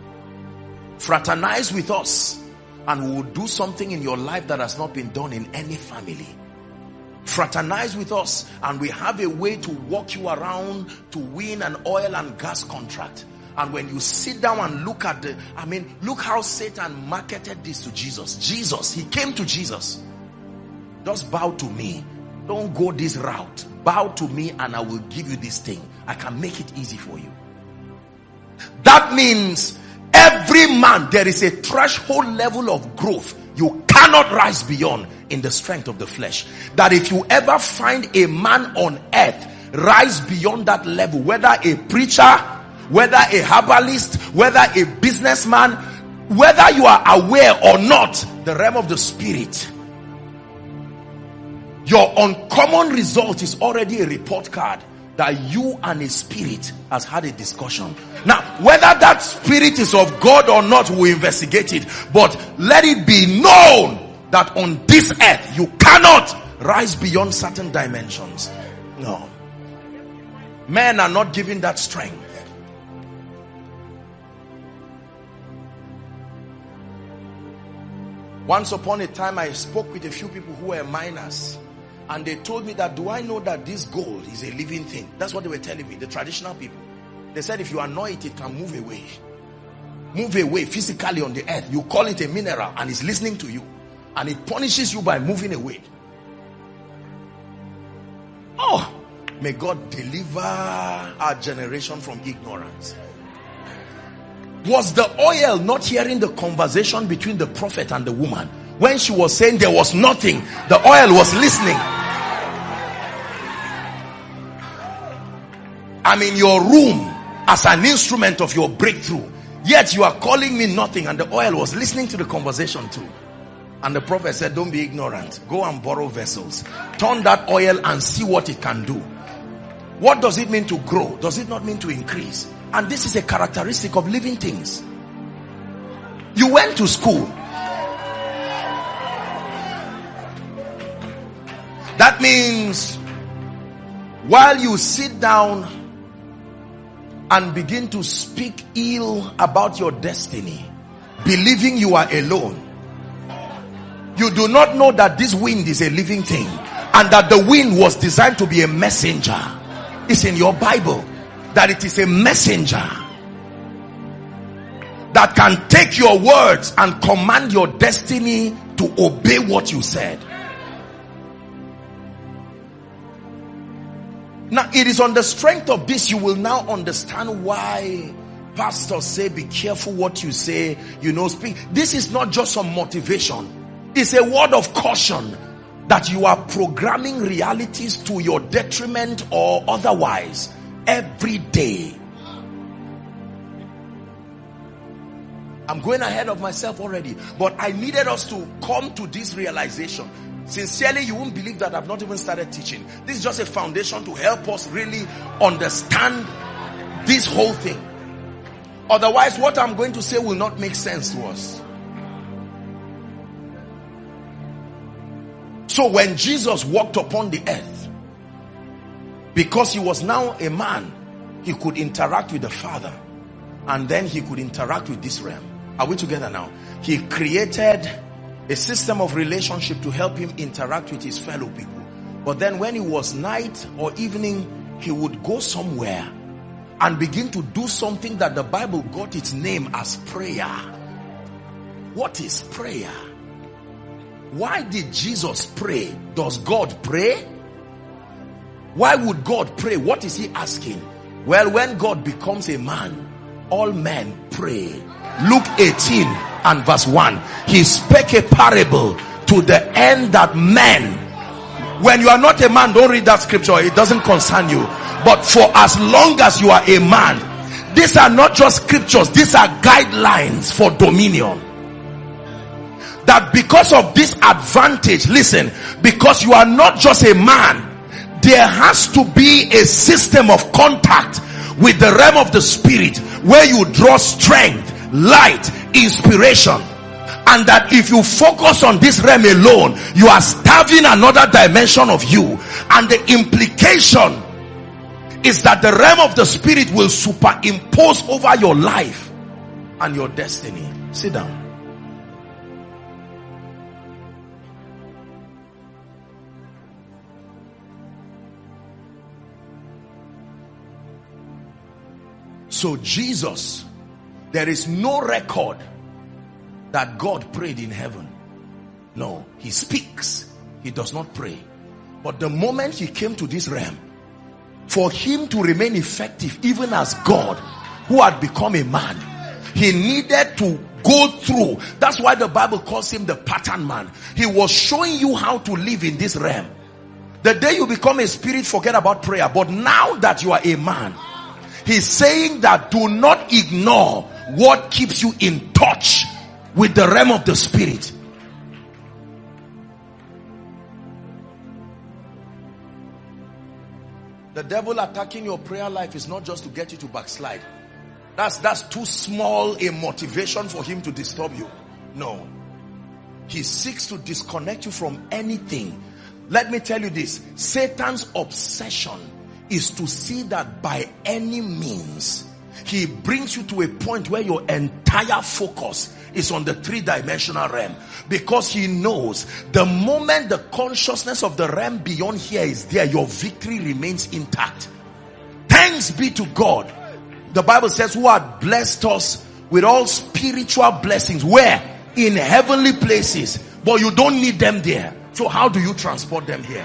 Fraternize with us and we will do something in your life that has not been done in any family. Fraternize with us and we have a way to walk you around to win an oil and gas contract. And when you sit down and look at the, I mean, look how Satan marketed this to Jesus. Jesus, he came to Jesus. Just bow to me. Don't go this route. Bow to me and I will give you this thing. I can make it easy for you. That means every man, there is a threshold level of growth you cannot rise beyond in the strength of the flesh. That if you ever find a man on earth rise beyond that level, whether a preacher, whether a herbalist, whether a businessman, whether you are aware or not, the realm of the spirit, your uncommon result is already a report card that you and a spirit has had a discussion. Now, whether that spirit is of God or not, we'll investigate it. But let it be known that on this earth, you cannot rise beyond certain dimensions. No. Men are not given that strength. Once upon a time, I spoke with a few people who were minors. And they told me that, do I know that this gold is a living thing? That's what they were telling me, the traditional people. They said if you annoy it, it can move away. Move away physically on the earth. You call it a mineral and it's listening to you. And it punishes you by moving away. Oh, may God deliver our generation from ignorance. Was the oil not hearing the conversation between the prophet and the woman? When she was saying there was nothing, the oil was listening. I'm in your room as an instrument of your breakthrough. Yet you are calling me nothing, and the oil was listening to the conversation too. And the prophet said, don't be ignorant. Go and borrow vessels. Turn that oil and see what it can do. What does it mean to grow? Does it not mean to increase? And this is a characteristic of living things. You went to school. That means while you sit down and begin to speak ill about your destiny, believing you are alone, you do not know that this wind is a living thing and that the wind was designed to be a messenger. It's in your Bible that it is a messenger that can take your words and command your destiny to obey what you said. Now, it is on the strength of this you will now understand why pastors say be careful what you say, you know, speak. This is not just some motivation. It's a word of caution that you are programming realities to your detriment or otherwise every day. I'm going ahead of myself already, but I needed us to come to this realization. Sincerely, you won't believe that I've not even started teaching. This is just a foundation to help us really understand this whole thing. Otherwise, what I'm going to say will not make sense to us. So when Jesus walked upon the earth, because he was now a man, he could interact with the Father, and then he could interact with this realm. Are we together now? He created a system of relationship to help him interact with his fellow people. But then when it was night or evening, he would go somewhere and begin to do something that the Bible got its name as prayer. What is prayer? Why did Jesus pray? Does God pray? Why would God pray? What is he asking? Well, when God becomes a man, all men pray. Luke eighteen and verse one. He spake a parable to the end that men, when you are not a man, don't read that scripture, it doesn't concern you. But for as long as you are a man, these are not just scriptures, these are guidelines for dominion. That because of this advantage, listen, because you are not just a man, there has to be a system of contact with the realm of the spirit where you draw strength, light, inspiration. And that if you focus on this realm alone, you are starving another dimension of you. And the implication is that the realm of the spirit will superimpose over your life and your destiny. Sit down. So Jesus, there is no record that God prayed in heaven. No, he speaks. He does not pray. But the moment he came to this realm, for him to remain effective, even as God, who had become a man, he needed to go through. That's why the Bible calls him the pattern man. He was showing you how to live in this realm. The day you become a spirit, forget about prayer. But now that you are a man, he's saying that do not ignore what keeps you in touch with the realm of the spirit. The devil attacking your prayer life is not just to get you to backslide. That's, that's too small a motivation for him to disturb you. No. He seeks to disconnect you from anything. Let me tell you this. Satan's obsession is to see that by any means he brings you to a point where your entire focus is on the three-dimensional realm, because he knows the moment the consciousness of the realm beyond here is there, your victory remains intact. Thanks be to God. The Bible says, who had blessed us with all spiritual blessings. Where? In heavenly places. But you don't need them there. So how do you transport them here?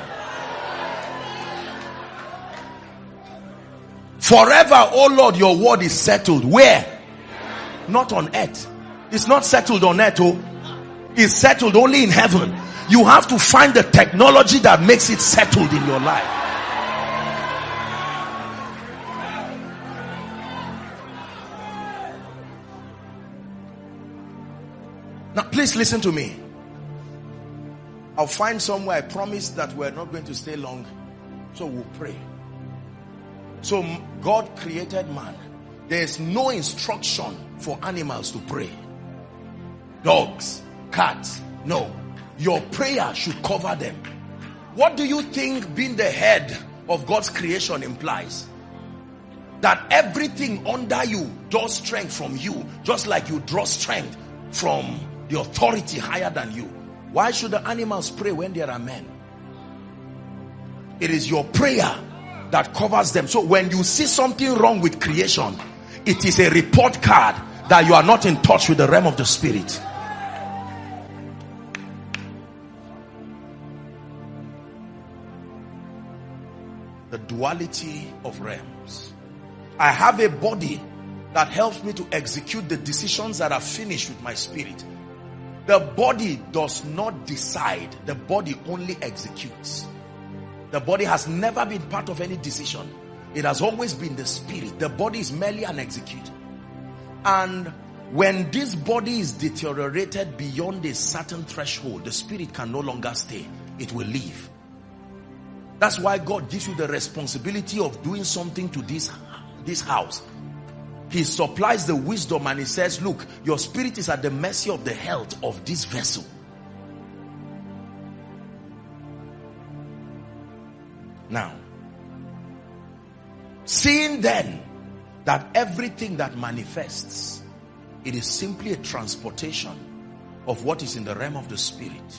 Forever, oh Lord, your word is settled. Where? Not on earth. It's not settled on earth. Oh, it's settled only in heaven. You have to find the technology that makes it settled in your life. Now, please listen to me. I'll find somewhere. I promise that we're not going to stay long. So we'll pray. So God created man. There is no instruction for animals to pray. Dogs, cats, no. Your prayer should cover them. What do you think being the head of God's creation implies? That everything under you draws strength from you, just like you draw strength from the authority higher than you. Why should the animals pray when there are men? It is your prayer that covers them. So when you see something wrong with creation, it is a report card that you are not in touch with the realm of the spirit. The duality of realms. I have a body that helps me to execute the decisions that are finished with my spirit. The body does not decide. The body only executes. The body has never been part of any decision. It has always been the spirit. The body is merely an executor. And when this body is deteriorated beyond a certain threshold, the spirit can no longer stay. It will leave. That's why God gives you the responsibility of doing something to this, this house. He supplies the wisdom and he says, look, your spirit is at the mercy of the health of this vessel. Now, Seeing then that everything that manifests, it is simply a transportation of what is in the realm of the spirit.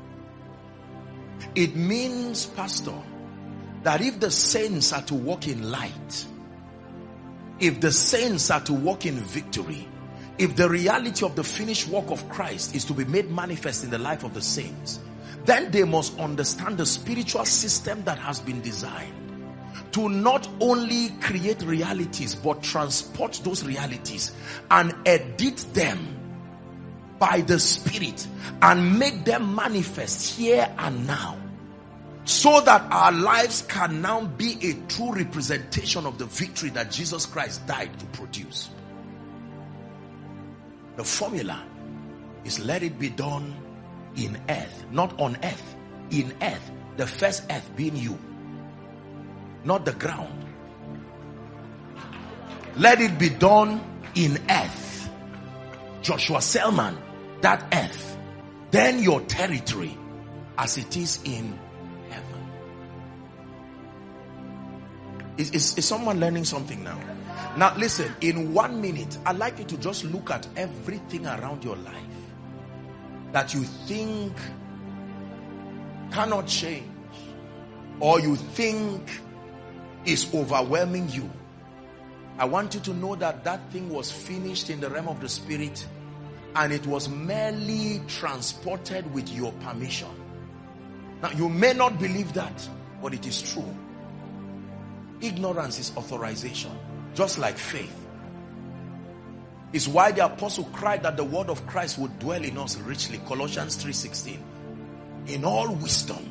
It means, Pastor, that if the saints are to walk in light, if the saints are to walk in victory, if the reality of the finished work of Christ is to be made manifest in the life of the saints, then they must understand the spiritual system that has been designed to not only create realities, but transport those realities and edit them by the Spirit and make them manifest here and now, so that our lives can now be a true representation of the victory that Jesus Christ died to produce. The formula is, let it be done in earth, not on earth, in earth. The first earth being you, not the ground. Let it be done in earth. Joshua Selman, that earth. Then your territory as it is in heaven. Is, is, is someone learning something now? Now listen, in one minute, I'd like you to just look at everything around your life that you think cannot change, or you think is overwhelming you. I want you to know that that thing was finished in the realm of the spirit, and it was merely transported with your permission. Now you may not believe that, but it is true. Ignorance is authorization, just like faith. It's why the apostle cried that the word of Christ would dwell in us richly. Colossians three sixteen. In all wisdom.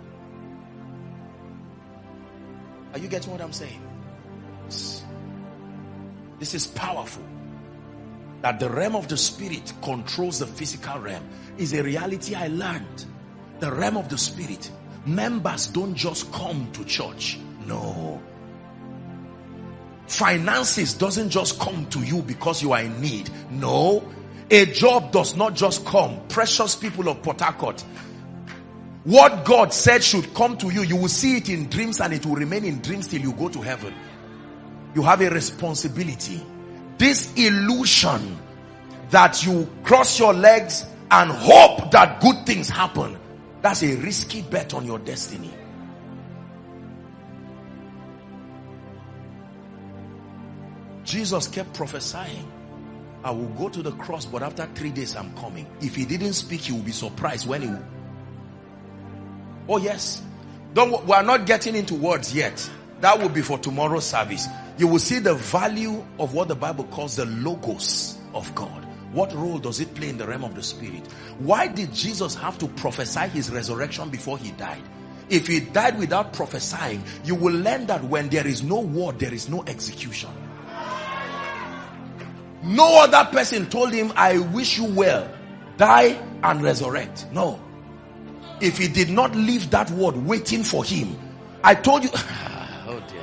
Are you getting what I'm saying? This is powerful. That the realm of the spirit controls the physical realm is a reality I learned. The realm of the spirit. Members don't just come to church. No. Finances doesn't just come to you because you are in need. No. A job does not just come. Precious people of Port Harcourt, what God said should come to you, you will see it in dreams, and it will remain in dreams till you go to heaven. You have a responsibility. This illusion that you cross your legs and hope that good things happen, that's a risky bet on your destiny. Jesus kept prophesying, I will go to the cross, but after three days I'm coming. If he didn't speak, you will be surprised when he... Oh yes. Don't, we are not getting into words yet. That will be for tomorrow's service. You will see the value of what the Bible calls the logos of God. What role does it play in the realm of the spirit? Why did Jesus have to prophesy his resurrection before he died? If he died without prophesying, you will learn that when there is no word, there is no execution. No other person told him, I wish you well, die and resurrect. No. If he did not leave that word waiting for him, I told you. Oh dear.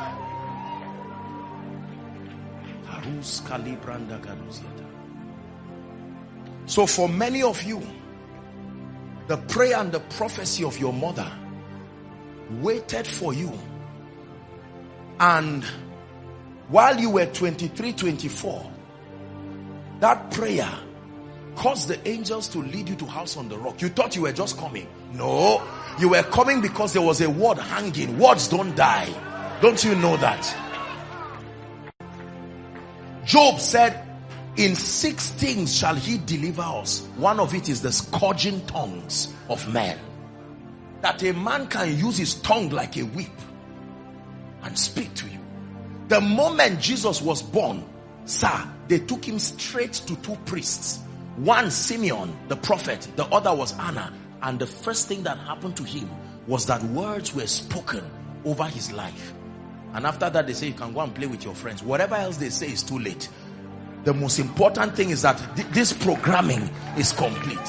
So for many of you, the prayer and the prophecy of your mother waited for you. And while you were twenty-three, twenty-four, that prayer caused the angels to lead you to House on the Rock. You thought you were just coming. No, you were coming because there was a word hanging. Words don't die. Don't you know that? Job said, in six things shall he deliver us. One of it is the scourging tongues of men. That a man can use his tongue like a whip and speak to you. The moment Jesus was born, sir, they took him straight to two priests. One, Simeon, the prophet. The other was Anna. And the first thing that happened to him was that words were spoken over his life. And after that, they say, you can go and play with your friends. Whatever else they say is too late. The most important thing is that th this programming is complete.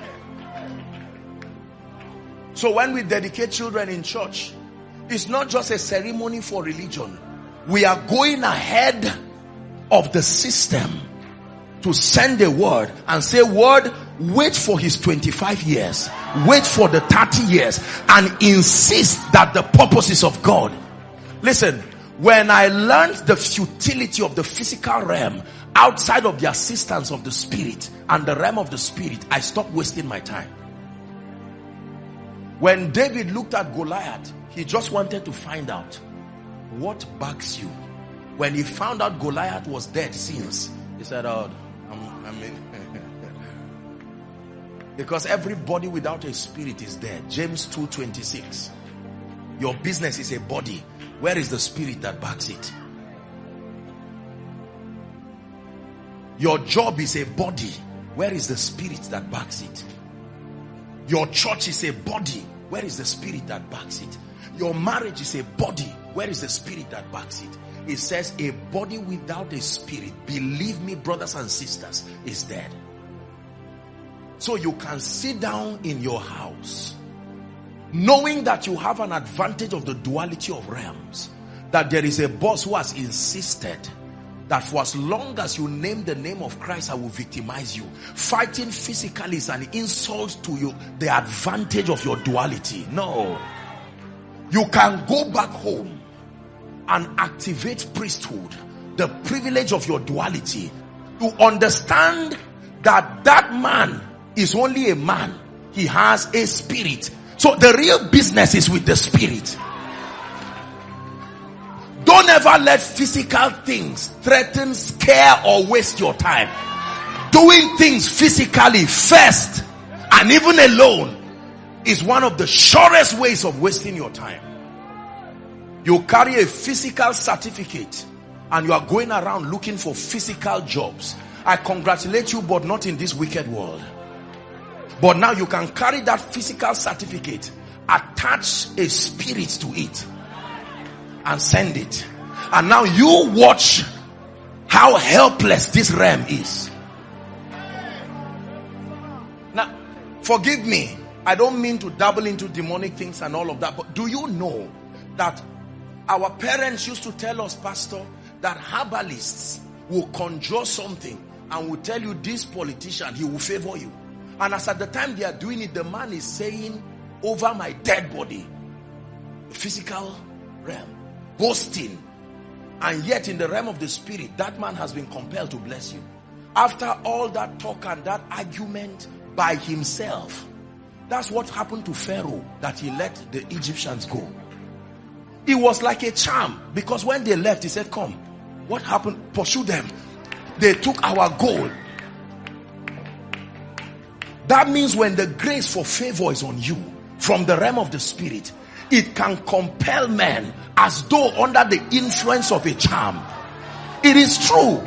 So when we dedicate children in church, it's not just a ceremony for religion. We are going ahead of the system to send a word and say, word, wait for his twenty-five years, wait for the thirty years, and insist that the purposes of God. Listen, When I learned the futility of the physical realm outside of the assistance of the spirit and the realm of the spirit, I stopped wasting my time. When David looked at Goliath, he just wanted to find out what backs you. When he found out Goliath was dead since, he said, oh, I'm, I mean, because everybody without a spirit is dead. James two twenty-six. Your business is a body. Where is the spirit that backs it? Your job is a body. Where is the spirit that backs it? Your church is a body. Where is the spirit that backs it? Your marriage is a body. Where is the spirit that backs it? It says a body without a spirit, believe me, brothers and sisters, is dead. So you can sit down in your house knowing that you have an advantage of the duality of realms, that there is a boss who has insisted that for as long as you name the name of Christ, I will victimize you. Fighting physically is an insult to you, the advantage of your duality. No. You can go back home and activate priesthood, the privilege of your duality, to understand that that man is only a man. He has a spirit. So the real business is with the spirit. Don't ever let physical things threaten, scare, or waste your time. Doing things physically first and even alone is one of the surest ways of wasting your time. You carry a physical certificate and you are going around looking for physical jobs. I congratulate you, but not in this wicked world. But now you can carry that physical certificate, attach a spirit to it, and send it. And now you watch how helpless this realm is. Now, forgive me, I don't mean to dabble into demonic things and all of that, but do you know that our parents used to tell us, Pastor, that herbalists will conjure something and will tell you this politician, he will favor you. And as at the time they are doing it, the man is saying, over my dead body, the physical realm, boasting. And yet in the realm of the spirit, that man has been compelled to bless you. After all that talk and that argument by himself, that's what happened to Pharaoh, that he let the Egyptians go. It was like a charm, because when they left, he said, come, what happened? Pursue them. They took our gold. That means when the grace for favor is on you from the realm of the spirit, it can compel men as though under the influence of a charm. It is true.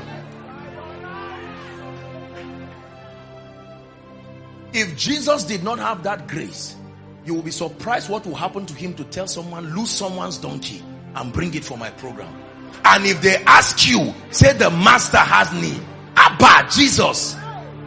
If Jesus did not have that grace, you will be surprised what will happen to him to tell someone, lose someone's donkey and bring it for my program. And if they ask you, say the master has need. Abba, Jesus.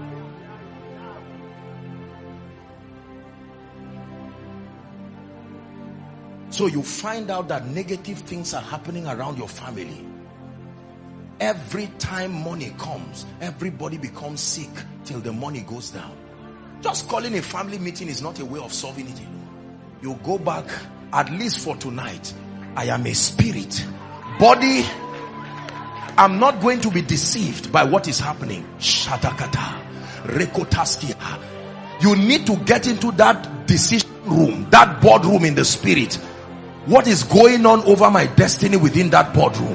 So you find out that negative things are happening around your family. Every time money comes, everybody becomes sick till the money goes down. Just calling a family meeting is not a way of solving it. You go back, at least for tonight. I am a spirit. Body, I'm not going to be deceived by what is happening. Shatakata, Rekotaskia. You need to get into that decision room, that boardroom in the spirit. What is going on over my destiny within that boardroom?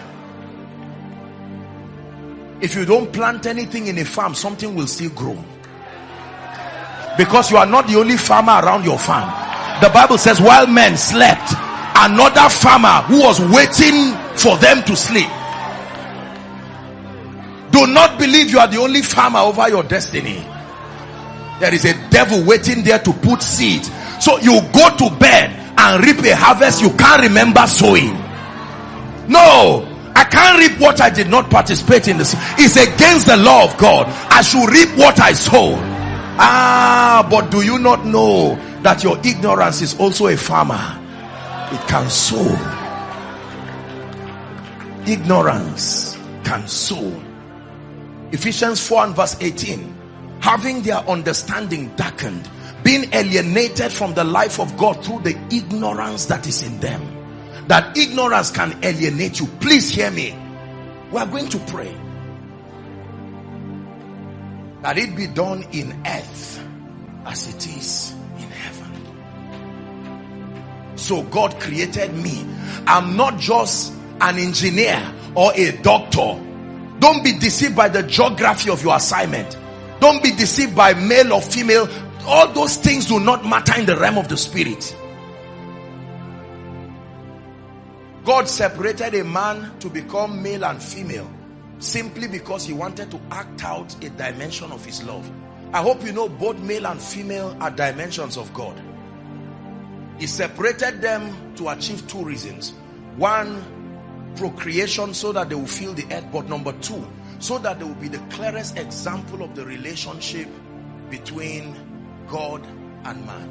If you don't plant anything in a farm, something will still grow. Because you are not the only farmer around your farm. The Bible says while men slept, another farmer who was waiting for them to sleep. Do not believe you are the only farmer over your destiny. There is a devil waiting there to put seed. So you go to bed and reap a harvest you can't remember sowing. No, I can't reap what I did not participate in. This it's against the law of God. I should reap what I sow. Ah, but do you not know that your ignorance is also a farmer? It can sow. Ignorance can sow. Ephesians four and verse eighteen. Having their understanding darkened, being alienated from the life of God through the ignorance that is in them. that ignorance can alienate you. Please hear me. We are going to pray that it be done in earth as it is in heaven. So God created me. I'm not just an engineer or a doctor. Don't be deceived by the geography of your assignment. Don't be deceived by male or female. All those things do not matter in the realm of the spirit. God separated a man to become male and female simply because he wanted to act out a dimension of his love. I hope you know both male and female are dimensions of God. He separated them to achieve two reasons. One, procreation, so that they will fill the earth. But number two, so that they will be the clearest example of the relationship between God and man.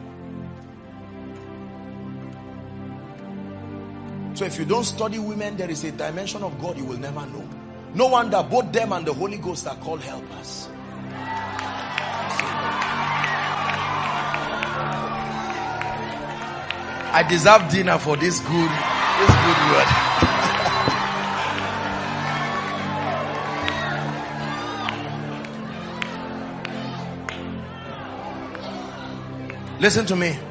So if you don't study women, there is a dimension of God you will never know. No wonder both them and the Holy Ghost are called helpers. I deserve dinner for this good, this good word. Listen to me.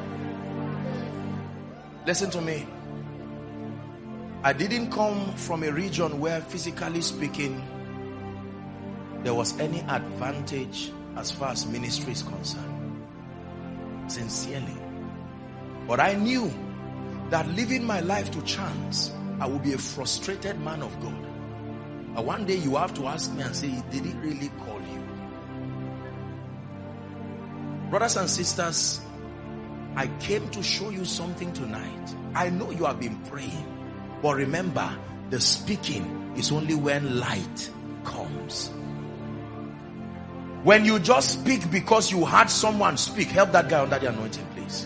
Listen to me. I didn't come from a region where, physically speaking, there was any advantage as far as ministry is concerned. Sincerely. But I knew that living my life to chance, I would be a frustrated man of God. And one day you have to ask me and say, did he really call you? Brothers and sisters, I came to show you something tonight. I know you have been praying. But remember, the speaking is only when light comes. When you just speak because you heard someone speak, help that guy under the anointing, please.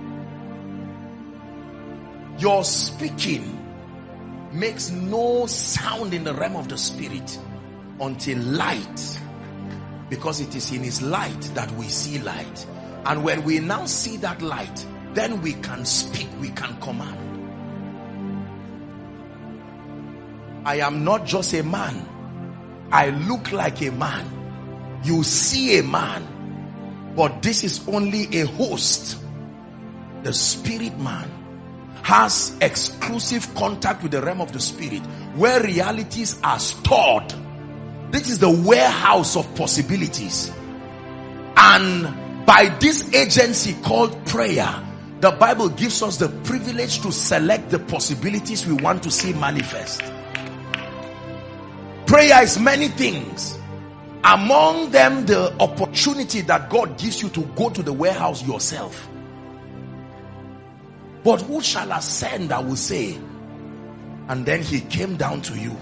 Your speaking makes no sound in the realm of the spirit until light. Because it is in his light that we see light. And when we now see that light, then we can speak, we can command. I am not just a man. I look like a man. You see a man. But this is only a host. The spirit man has exclusive contact with the realm of the spirit, where realities are stored. This is the warehouse of possibilities. And by this agency called prayer, the Bible gives us the privilege to select the possibilities we want to see manifest. Prayer is many things. Among them, the opportunity that God gives you to go to the warehouse yourself. But who shall ascend, I will say, and then he came down to you.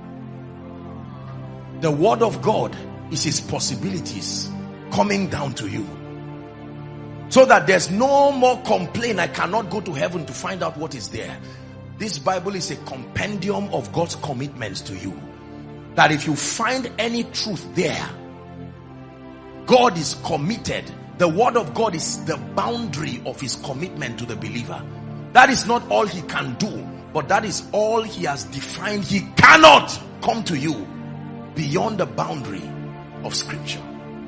The word of God is his possibilities coming down to you. So that there's no more complaint. I cannot go to heaven to find out what is there. This Bible is a compendium of God's commitments to you. That if you find any truth there, God is committed. The word of God is the boundary of his commitment to the believer. That is not all he can do, but that is all he has defined. He cannot come to you beyond the boundary of scripture.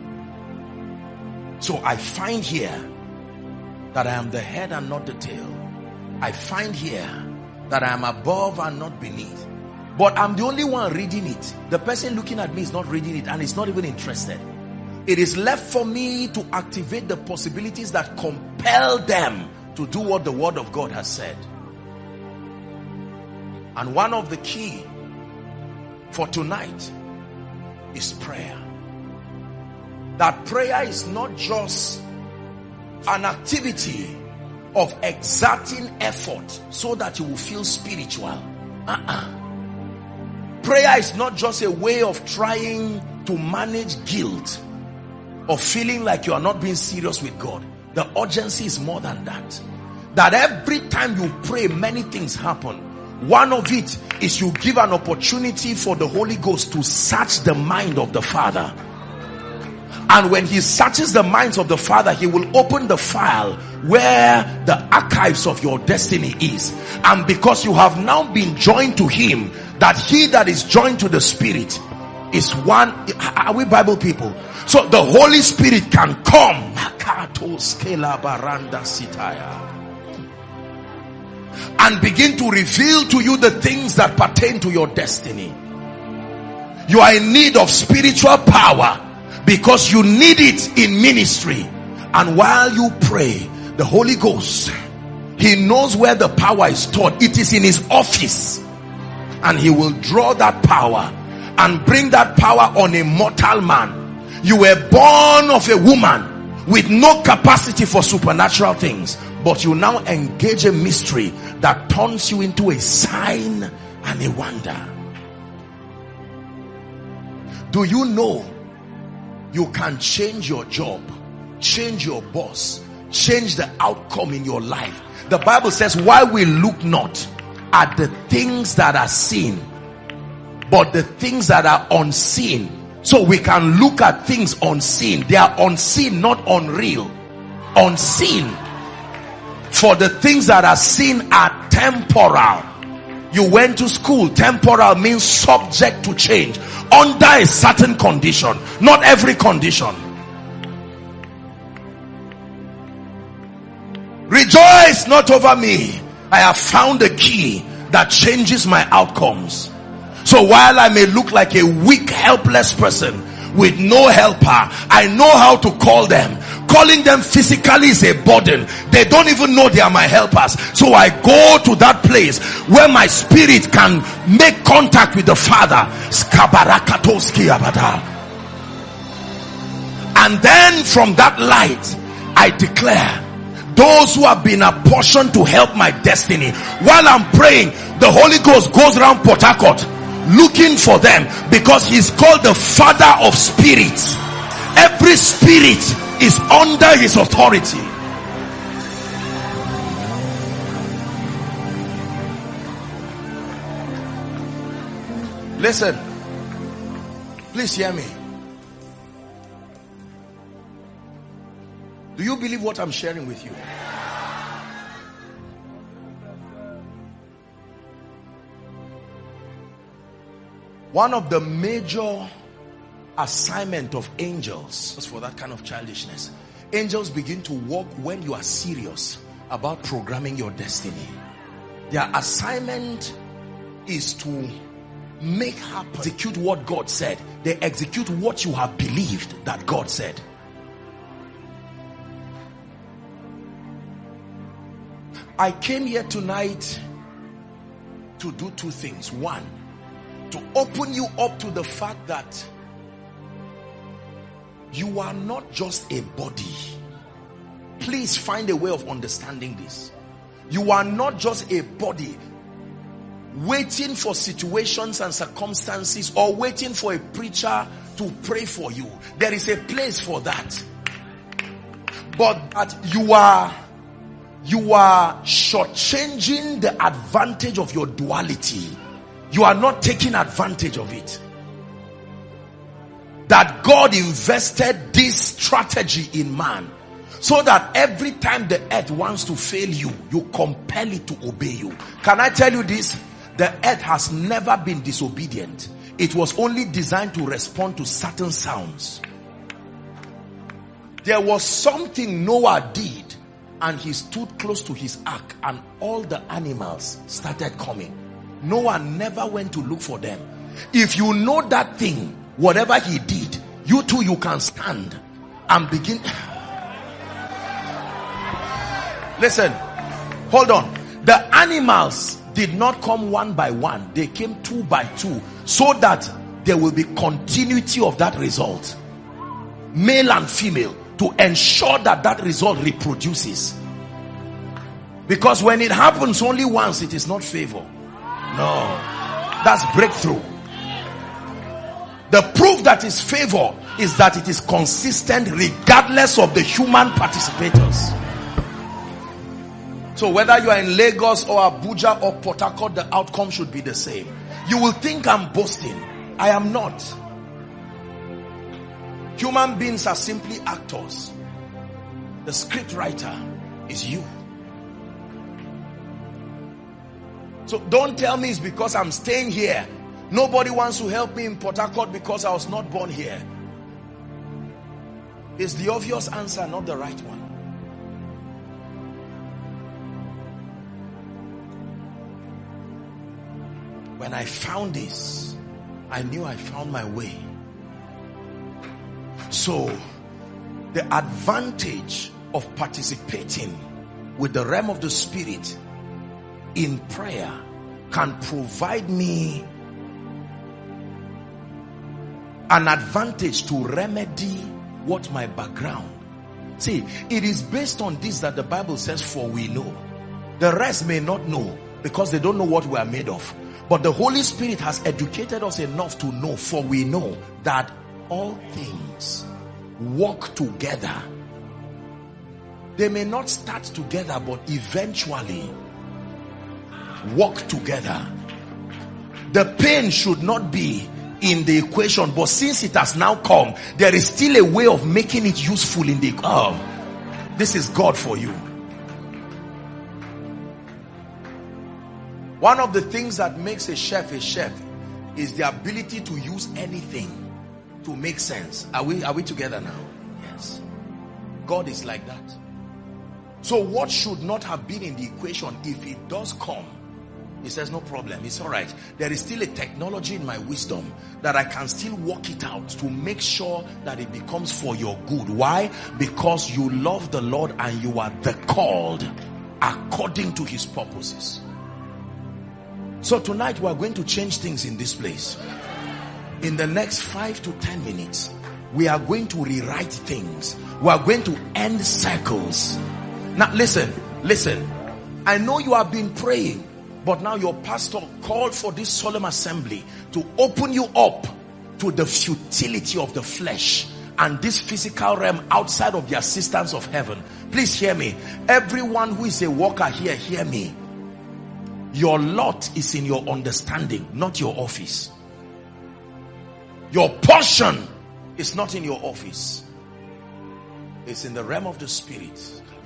So I find here that I am the head and not the tail. I find here that I am above and not beneath. But I'm the only one reading it. The person looking at me is not reading it and is not even interested. It is left for me to activate the possibilities that compel them to do what the word of God has said. And one of the key for tonight is prayer. That prayer is not just an activity of exerting effort so that you will feel spiritual. Uh-uh. Prayer is not just a way of trying to manage guilt or feeling like you are not being serious with God. The urgency is more than that. That every time you pray, many things happen. One of it is you give an opportunity for the Holy Ghost to search the mind of the Father. And when he searches the minds of the Father, he will open the file where the archive archives of your destiny is. And because you have now been joined to him, that he that is joined to the Spirit is one. Are we Bible people? So the Holy Spirit can come and begin to reveal to you the things that pertain to your destiny. You are in need of spiritual power because you need it in ministry. And while you pray, the Holy Ghost, he knows where the power is stored. It is in his office, and he will draw that power and bring that power on a mortal man. You were born of a woman with no capacity for supernatural things, but you now engage a mystery that turns you into a sign and a wonder. Do you know you can change your job, change your boss, change the outcome in your life? The Bible says, while we look not at the things that are seen, but the things that are unseen. So we can look at things unseen. They are unseen, not unreal. Unseen. For the things that are seen are temporal. You went to school. Temporal means subject to change under a certain condition, not every condition. Rejoice not over me. I have found a key that changes my outcomes. So while I may look like a weak, helpless person with no helper, I know how to call them. Calling them physically is a burden. They don't even know they are my helpers. So I go to that place where my spirit can make contact with the Father. And then from that light, I declare, those who have been apportioned to help my destiny, while I'm praying, the Holy Ghost goes around Port Harcourt looking for them, because he's called the Father of spirits. Every spirit is under his authority. Listen, please hear me. Do you believe what I'm sharing with you? One of the major assignment of angels is for that kind of childishness. Angels begin to work when you are serious about programming your destiny. Their assignment is to make happen, execute what God said. They execute what you have believed that God said. I came here tonight to do two things. One, to open you up to the fact that you are not just a body. Please find a way of understanding this. You are not just a body waiting for situations and circumstances, or waiting for a preacher to pray for you. There is a place for that. But that you are you are shortchanging the advantage of your duality. You are not taking advantage of it. That God invested this strategy in man, so that every time the earth wants to fail you, you compel it to obey you. Can I tell you this? The earth has never been disobedient. It was only designed to respond to certain sounds. There was something Noah did, and he stood close to his ark, and all the animals started coming. Noah never went to look for them. If you know that thing, whatever he did, you too, you can stand and begin. Listen, hold on. The animals did not come one by one. They came two by two, so that there will be continuity of that result. Male and female, to ensure that that result reproduces. Because when it happens only once, it is not favor. No, that's breakthrough. The proof that is favor is that it is consistent regardless of the human participators. So whether you are in Lagos or Abuja or Port Harcourt, the outcome should be the same. You will think I'm boasting. I am not. Human beings are simply actors. The script writer is you. So don't tell me it's because I'm staying here. Nobody wants to help me in Port Harcourt because I was not born here. It's the obvious answer, not the right one. When I found this, I knew I found my way. So, the advantage of participating with the realm of the spirit in prayer can provide me an advantage to remedy what my background. See, it is based on this that the Bible says, for we know. The rest may not know because they don't know what we are made of. But the Holy Spirit has educated us enough to know, for we know that all things work together. They may not start together, but eventually work together. The pain should not be in the equation, but since it has now come, there is still a way of making it useful in the oh, this is God for you. One of the things that makes a chef a chef is the ability to use anything to make sense. Are we, are we together now? Yes. God is like that. So what should not have been in the equation, if it does come, he says, no problem, it's all right. There is still a technology in my wisdom that I can still work it out to make sure that it becomes for your good. Why? Because you love the Lord and you are the called according to his purposes. So tonight we are going to change things in this place. In the next five to ten minutes, we are going to rewrite things. We are going to end cycles. Now listen, listen. I know you have been praying, but now your pastor called for this solemn assembly to open you up to the futility of the flesh and this physical realm outside of the assistance of heaven. Please hear me. Everyone who is a worker here, hear me. Your lot is in your understanding, not your office. Your portion is not in your office. It's in the realm of the spirit.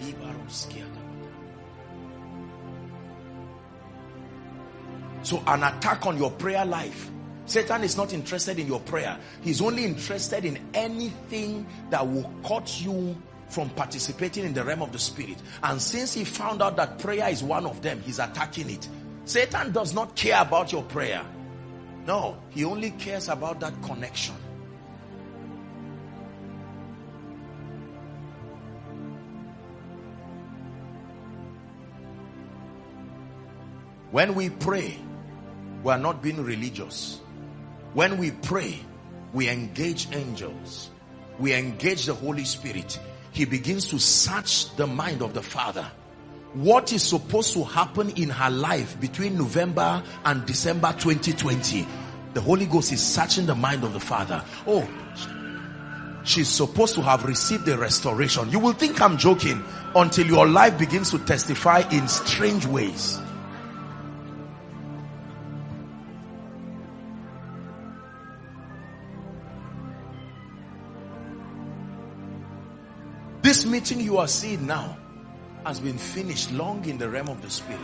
So an attack on your prayer life. Satan is not interested in your prayer. He's only interested in anything that will cut you from participating in the realm of the spirit. And since he found out that prayer is one of them, he's attacking it. Satan does not care about your prayer. No, he only cares about that connection. When we pray, we are not being religious. When we pray, we engage angels. We engage the Holy Spirit. He begins to search the mind of the Father. What is supposed to happen in her life between November and December twenty twenty? The Holy Ghost is searching the mind of the Father. Oh, she's supposed to have received a restoration. You will think I'm joking until your life begins to testify in strange ways. This meeting you are seeing now has been finished long in the realm of the spirit.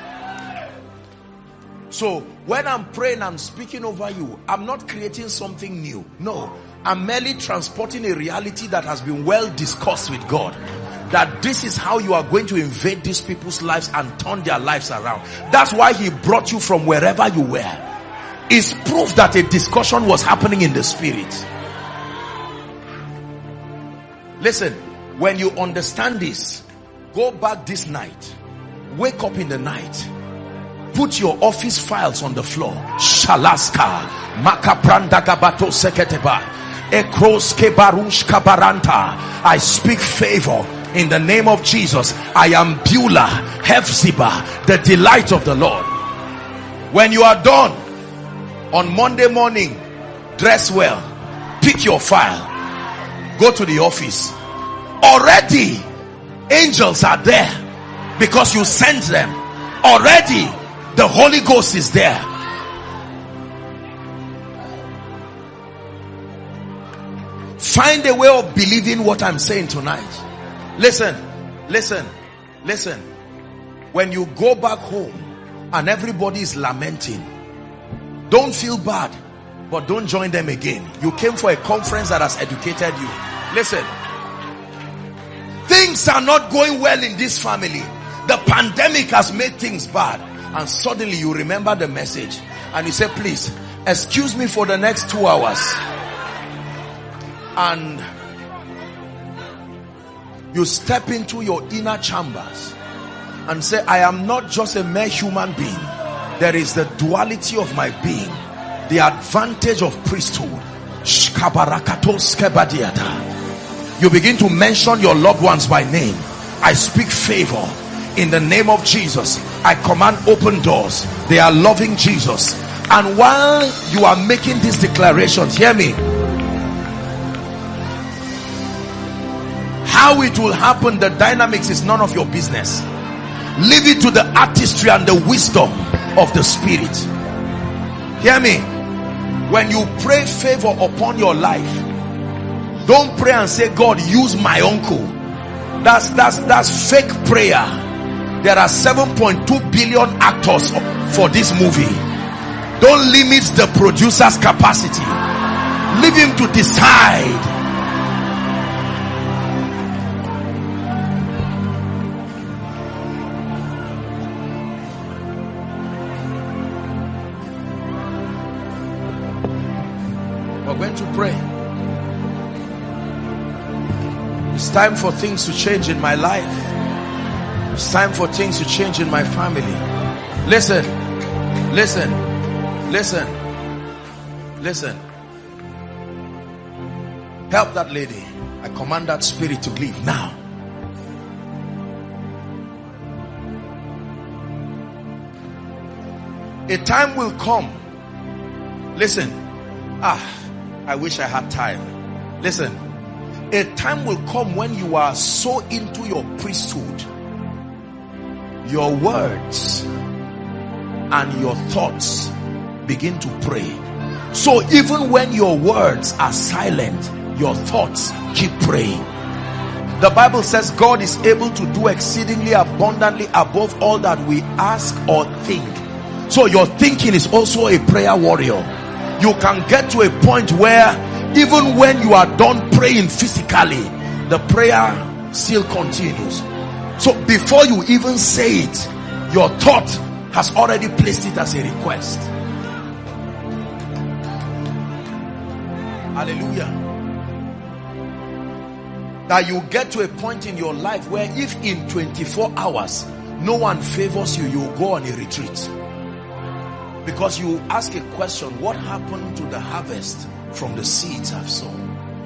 So when I'm praying, I'm speaking over you. I'm not creating something new. No, I'm merely transporting a reality that has been well discussed with God. That this is how you are going to invade these people's lives and turn their lives around. That's why he brought you from wherever you were. It's proof that a discussion was happening in the spirit. Listen, when you understand this, go back this night, wake up in the night, put your office files on the floor. Shalaska, Makapranda Gabato Seketeba, Ekroske Barush Kabaranta. I speak favor in the name of Jesus. I am Beulah, Hephzibah, the delight of the Lord. When you are done on Monday morning, dress well, pick your file, go to the office. Already angels are there because you sent them. Already the Holy Ghost is there. Find a way of believing what I'm saying tonight. Listen, listen, listen. When you go back home and everybody is lamenting, don't feel bad, but don't join them again. You came for a conference that has educated you. Listen, things are not going well in this family. The pandemic has made things bad. And suddenly you remember the message and you say, please, excuse me for the next two hours. And you step into your inner chambers and say, I am not just a mere human being. There is the duality of my being, the advantage of priesthood. You begin to mention your loved ones by name. I speak favor in the name of Jesus. I command open doors. They are loving Jesus. And while you are making these declarations, hear me, how it will happen, the dynamics is none of your business. Leave it to the artistry and the wisdom of the Spirit. Hear me, when you pray favor upon your life, don't pray and say, God, use my uncle. That's that's that's fake prayer. There are seven point two billion actors for this movie. Don't limit the producer's capacity. Leave him to decide. We're going to pray. It's time for things to change in my life. It's time for things to change in my family. Listen, listen, listen, listen. Help that lady. I command that spirit to leave now. A time will come. Listen. Ah, I wish I had time. Listen. A time will come when you are so into your priesthood, your words and your thoughts begin to pray. So even when your words are silent, your thoughts keep praying. The Bible says God is able to do exceedingly abundantly above all that we ask or think. So your thinking is also a prayer warrior. You can get to a point where even when you are done praying physically, the prayer still continues. So before you even say it, your thought has already placed it as a request. Hallelujah. That you get to a point in your life where if in twenty-four hours no one favors you, you go on a retreat. Because you ask a question, what happened to the harvest from the seeds I've sown?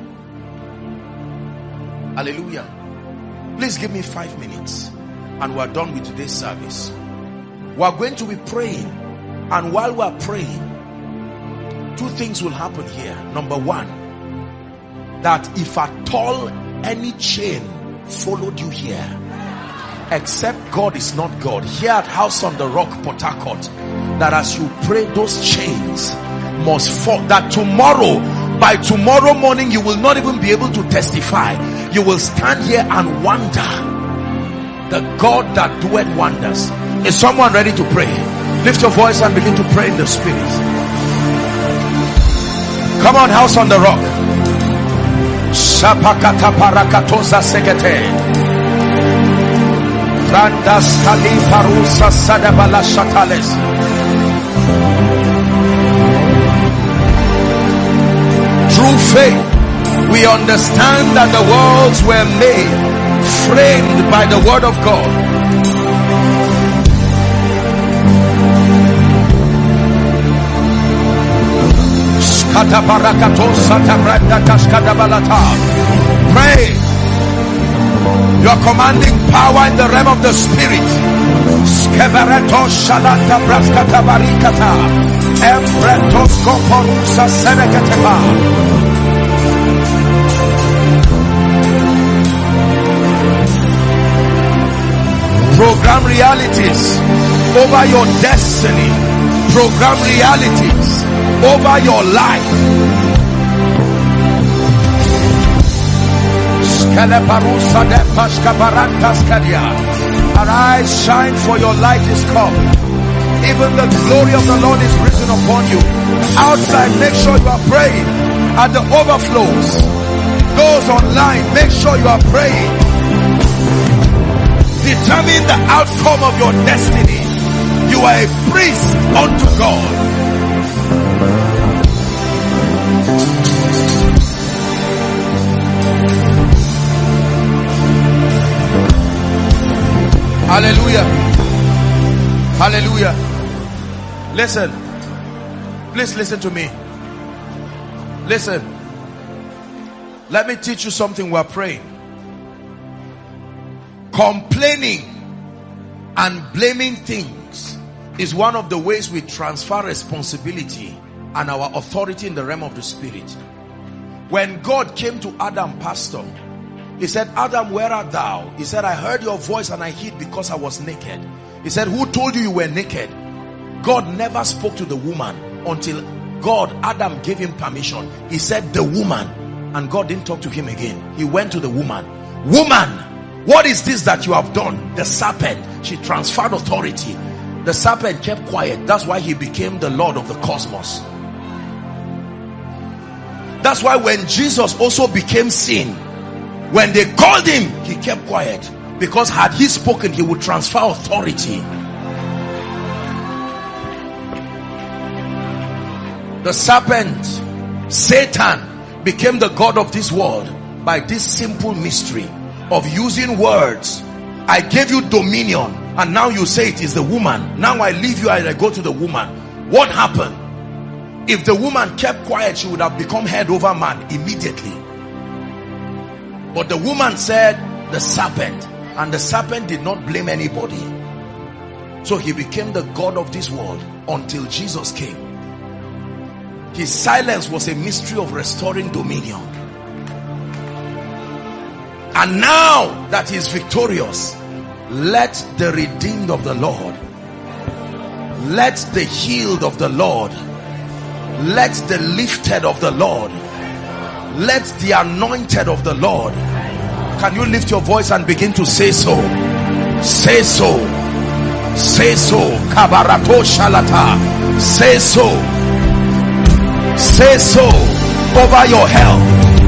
Hallelujah. Please give me five minutes and we're done with today's service. We're going to be praying, and while we're praying, two things will happen here. Number one, that if at all any chain followed you here, except God is not God, here at House on the Rock, Port Harcourt, that as you pray, those chains must fall. That tomorrow, by tomorrow morning, you will not even be able to testify. You will stand here and wonder, the God that doeth wonders. Is someone ready to pray? Lift your voice and begin to pray in the Spirit. Come on, House on the Rock. Shapakata parakatosa segete. Randas kali parusa sadabala shatales. Through faith, we understand that the worlds were made, framed by the word of God. Pray. You're commanding power in the realm of the Spirit. Program realities over your destiny. Program realities over your life. Arise, shine, for your light is come. Even the glory of the Lord is risen upon you. Outside, make sure you are praying. At the overflows, those online, make sure you are praying. Determine the outcome of your destiny. You are a priest unto God. Hallelujah. Hallelujah. Listen. Please listen to me. Listen. Let me teach you something. We're praying. Complaining and blaming things is one of the ways we transfer responsibility and our authority in the realm of the spirit. When God came to Adam, pastor, he said, Adam, where art thou? He said, I heard your voice and I hid because I was naked. He said, who told you you were naked? God never spoke to the woman until God, Adam gave him permission. He said, the woman. And God didn't talk to him again. He went to the woman. Woman, what is this that you have done? The serpent. She transferred authority. The serpent kept quiet. That's why he became the Lord of the cosmos. That's why when Jesus also became sin, when they called him, he kept quiet. Because had he spoken, he would transfer authority. The serpent, Satan, became the god of this world by this simple mystery of using words. I gave you dominion, and now you say it is the woman. Now I leave you and I go to the woman. What happened? If the woman kept quiet, she would have become head over man immediately. But the woman said, the serpent. And the serpent did not blame anybody. So he became the god of this world until Jesus came. His silence was a mystery of restoring dominion. And now that he is victorious, let the redeemed of the Lord, let the healed of the Lord, let the lifted of the Lord, let the anointed of the Lord. Can you lift your voice and begin to say so? Say so. Say so. Kabarato shalata. Say so. Say so over your health.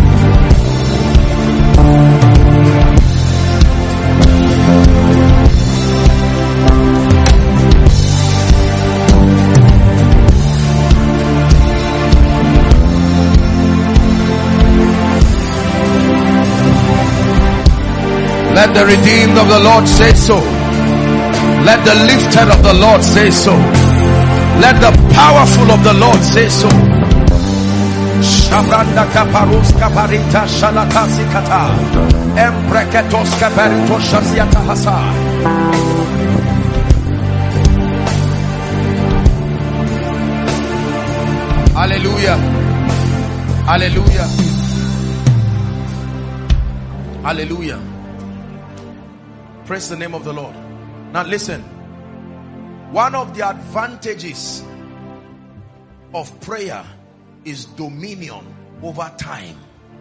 Let the redeemed of the Lord say so. Let the lifted of the Lord say so. Let the powerful of the Lord say so. Shabranda kaparus kaparita shalata zikata. Embreketos kaparito shaziata hasa. Hallelujah. Hallelujah. Hallelujah. Praise the name of the Lord. Now listen. One of the advantages of prayer is dominion over time.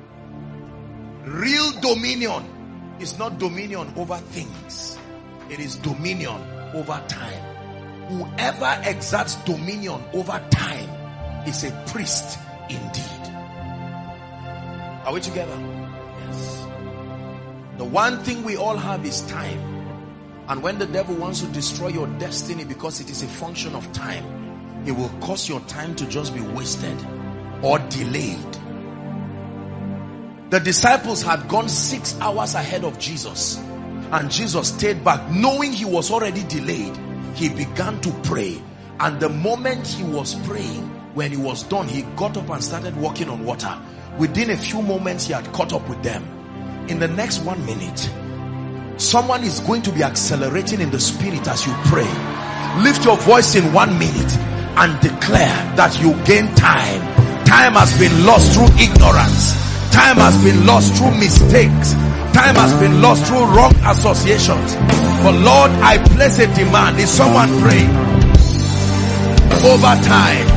Real dominion is not dominion over things. It is dominion over time. Whoever exerts dominion over time is a priest indeed. Are we together? Yes. The one thing we all have is time. And when the devil wants to destroy your destiny because it is a function of time, it will cause your time to just be wasted or delayed. The disciples had gone six hours ahead of Jesus, and Jesus stayed back knowing he was already delayed. He began to pray, and the moment he was praying, when he was done, he got up and started walking on water. Within a few moments, he had caught up with them. In the next one minute, someone is going to be accelerating in the spirit as you pray. Lift your voice in one minute and declare that you gain time. Time has been lost through ignorance. Time has been lost through mistakes. Time has been lost through wrong associations. But Lord, I place a demand. Is someone praying? Over time.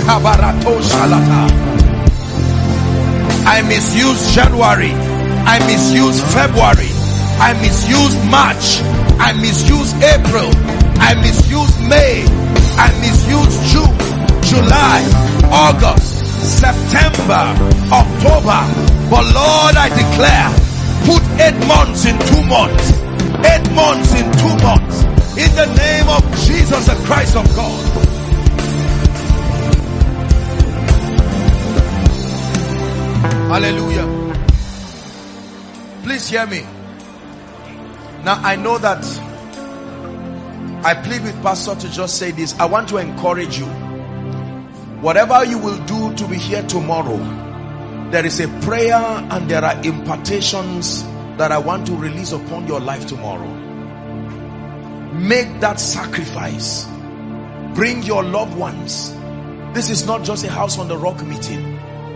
I misused January. I misused February. I misused March. I misused April. I misused May. I September, October. But Lord, I declare, put eight months in two months. Eight months in two months. In the name of Jesus, the Christ of God. Hallelujah. Please hear me. Now I know that I plead with Pastor to just say this. I want to encourage you. Whatever you will do to be here tomorrow, there is a prayer and there are impartations that I want to release upon your life tomorrow. Make that sacrifice. Bring your loved ones. This is not just a house on the rock meeting.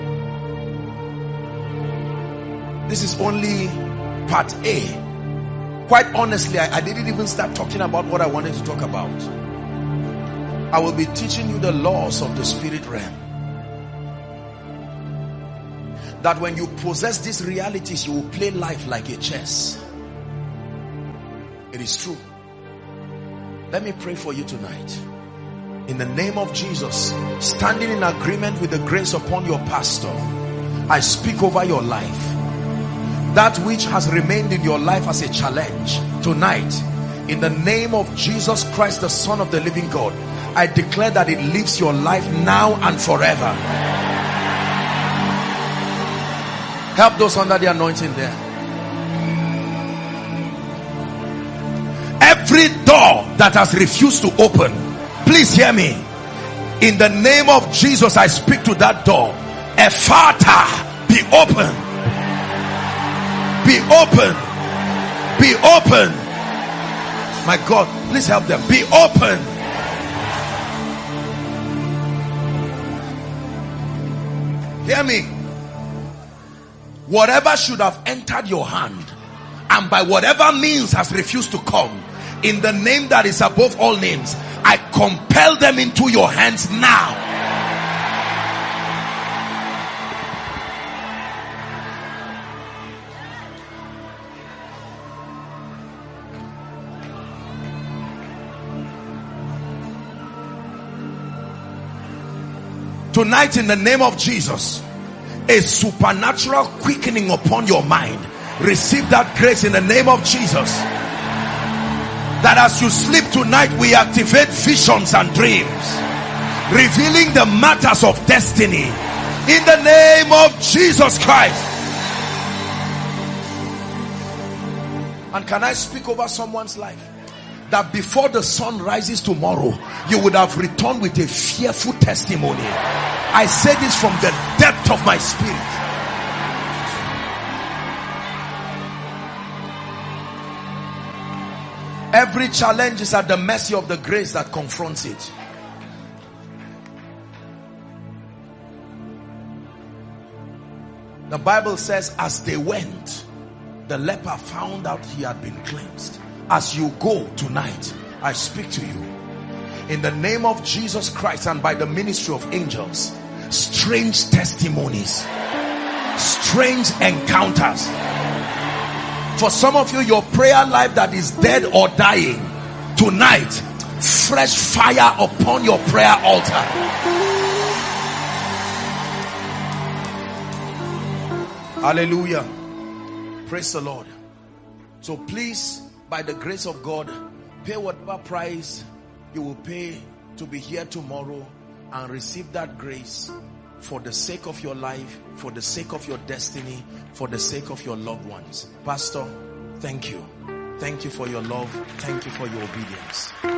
This is only part A. Quite honestly, I, I didn't even start talking about what I wanted to talk about. I will be teaching you the laws of the spirit realm. That when you possess these realities, you will play life like a chess. It is true. Let me pray for you tonight. In the name of Jesus, standing in agreement with the grace upon your pastor, I speak over your life. That which has remained in your life as a challenge tonight, in the name of Jesus Christ, the Son of the living God, I declare that it lives your life now and forever. Help those under the anointing there. Every door that has refused to open, please hear me. In the name of Jesus, I speak to that door. Ephata, be open. Be open. Be open. My God, please help them. Be open. Hear me. Whatever should have entered your hand and by whatever means has refused to come, in the name that is above all names, I compel them into your hands now. Tonight, in the name of Jesus, a supernatural quickening upon your mind. Receive that grace in the name of Jesus. That as you sleep tonight, we activate visions and dreams, revealing the matters of destiny in the name of Jesus Christ. And can I speak over someone's life? That before the sun rises tomorrow, you would have returned with a fearful testimony. I say this from the depth of my spirit. Every challenge is at the mercy of the grace that confronts it. The Bible says, as they went, the leper found out he had been cleansed. As you go tonight, I speak to you in the name of Jesus Christ and by the ministry of angels, strange testimonies, strange encounters. For some of you, your prayer life that is dead or dying, tonight, fresh fire upon your prayer altar. Hallelujah. Praise the Lord. So please, by the grace of God, pay whatever price you will pay to be here tomorrow and receive that grace for the sake of your life, for the sake of your destiny, for the sake of your loved ones. Pastor, thank you. Thank you for your love. Thank you for your obedience.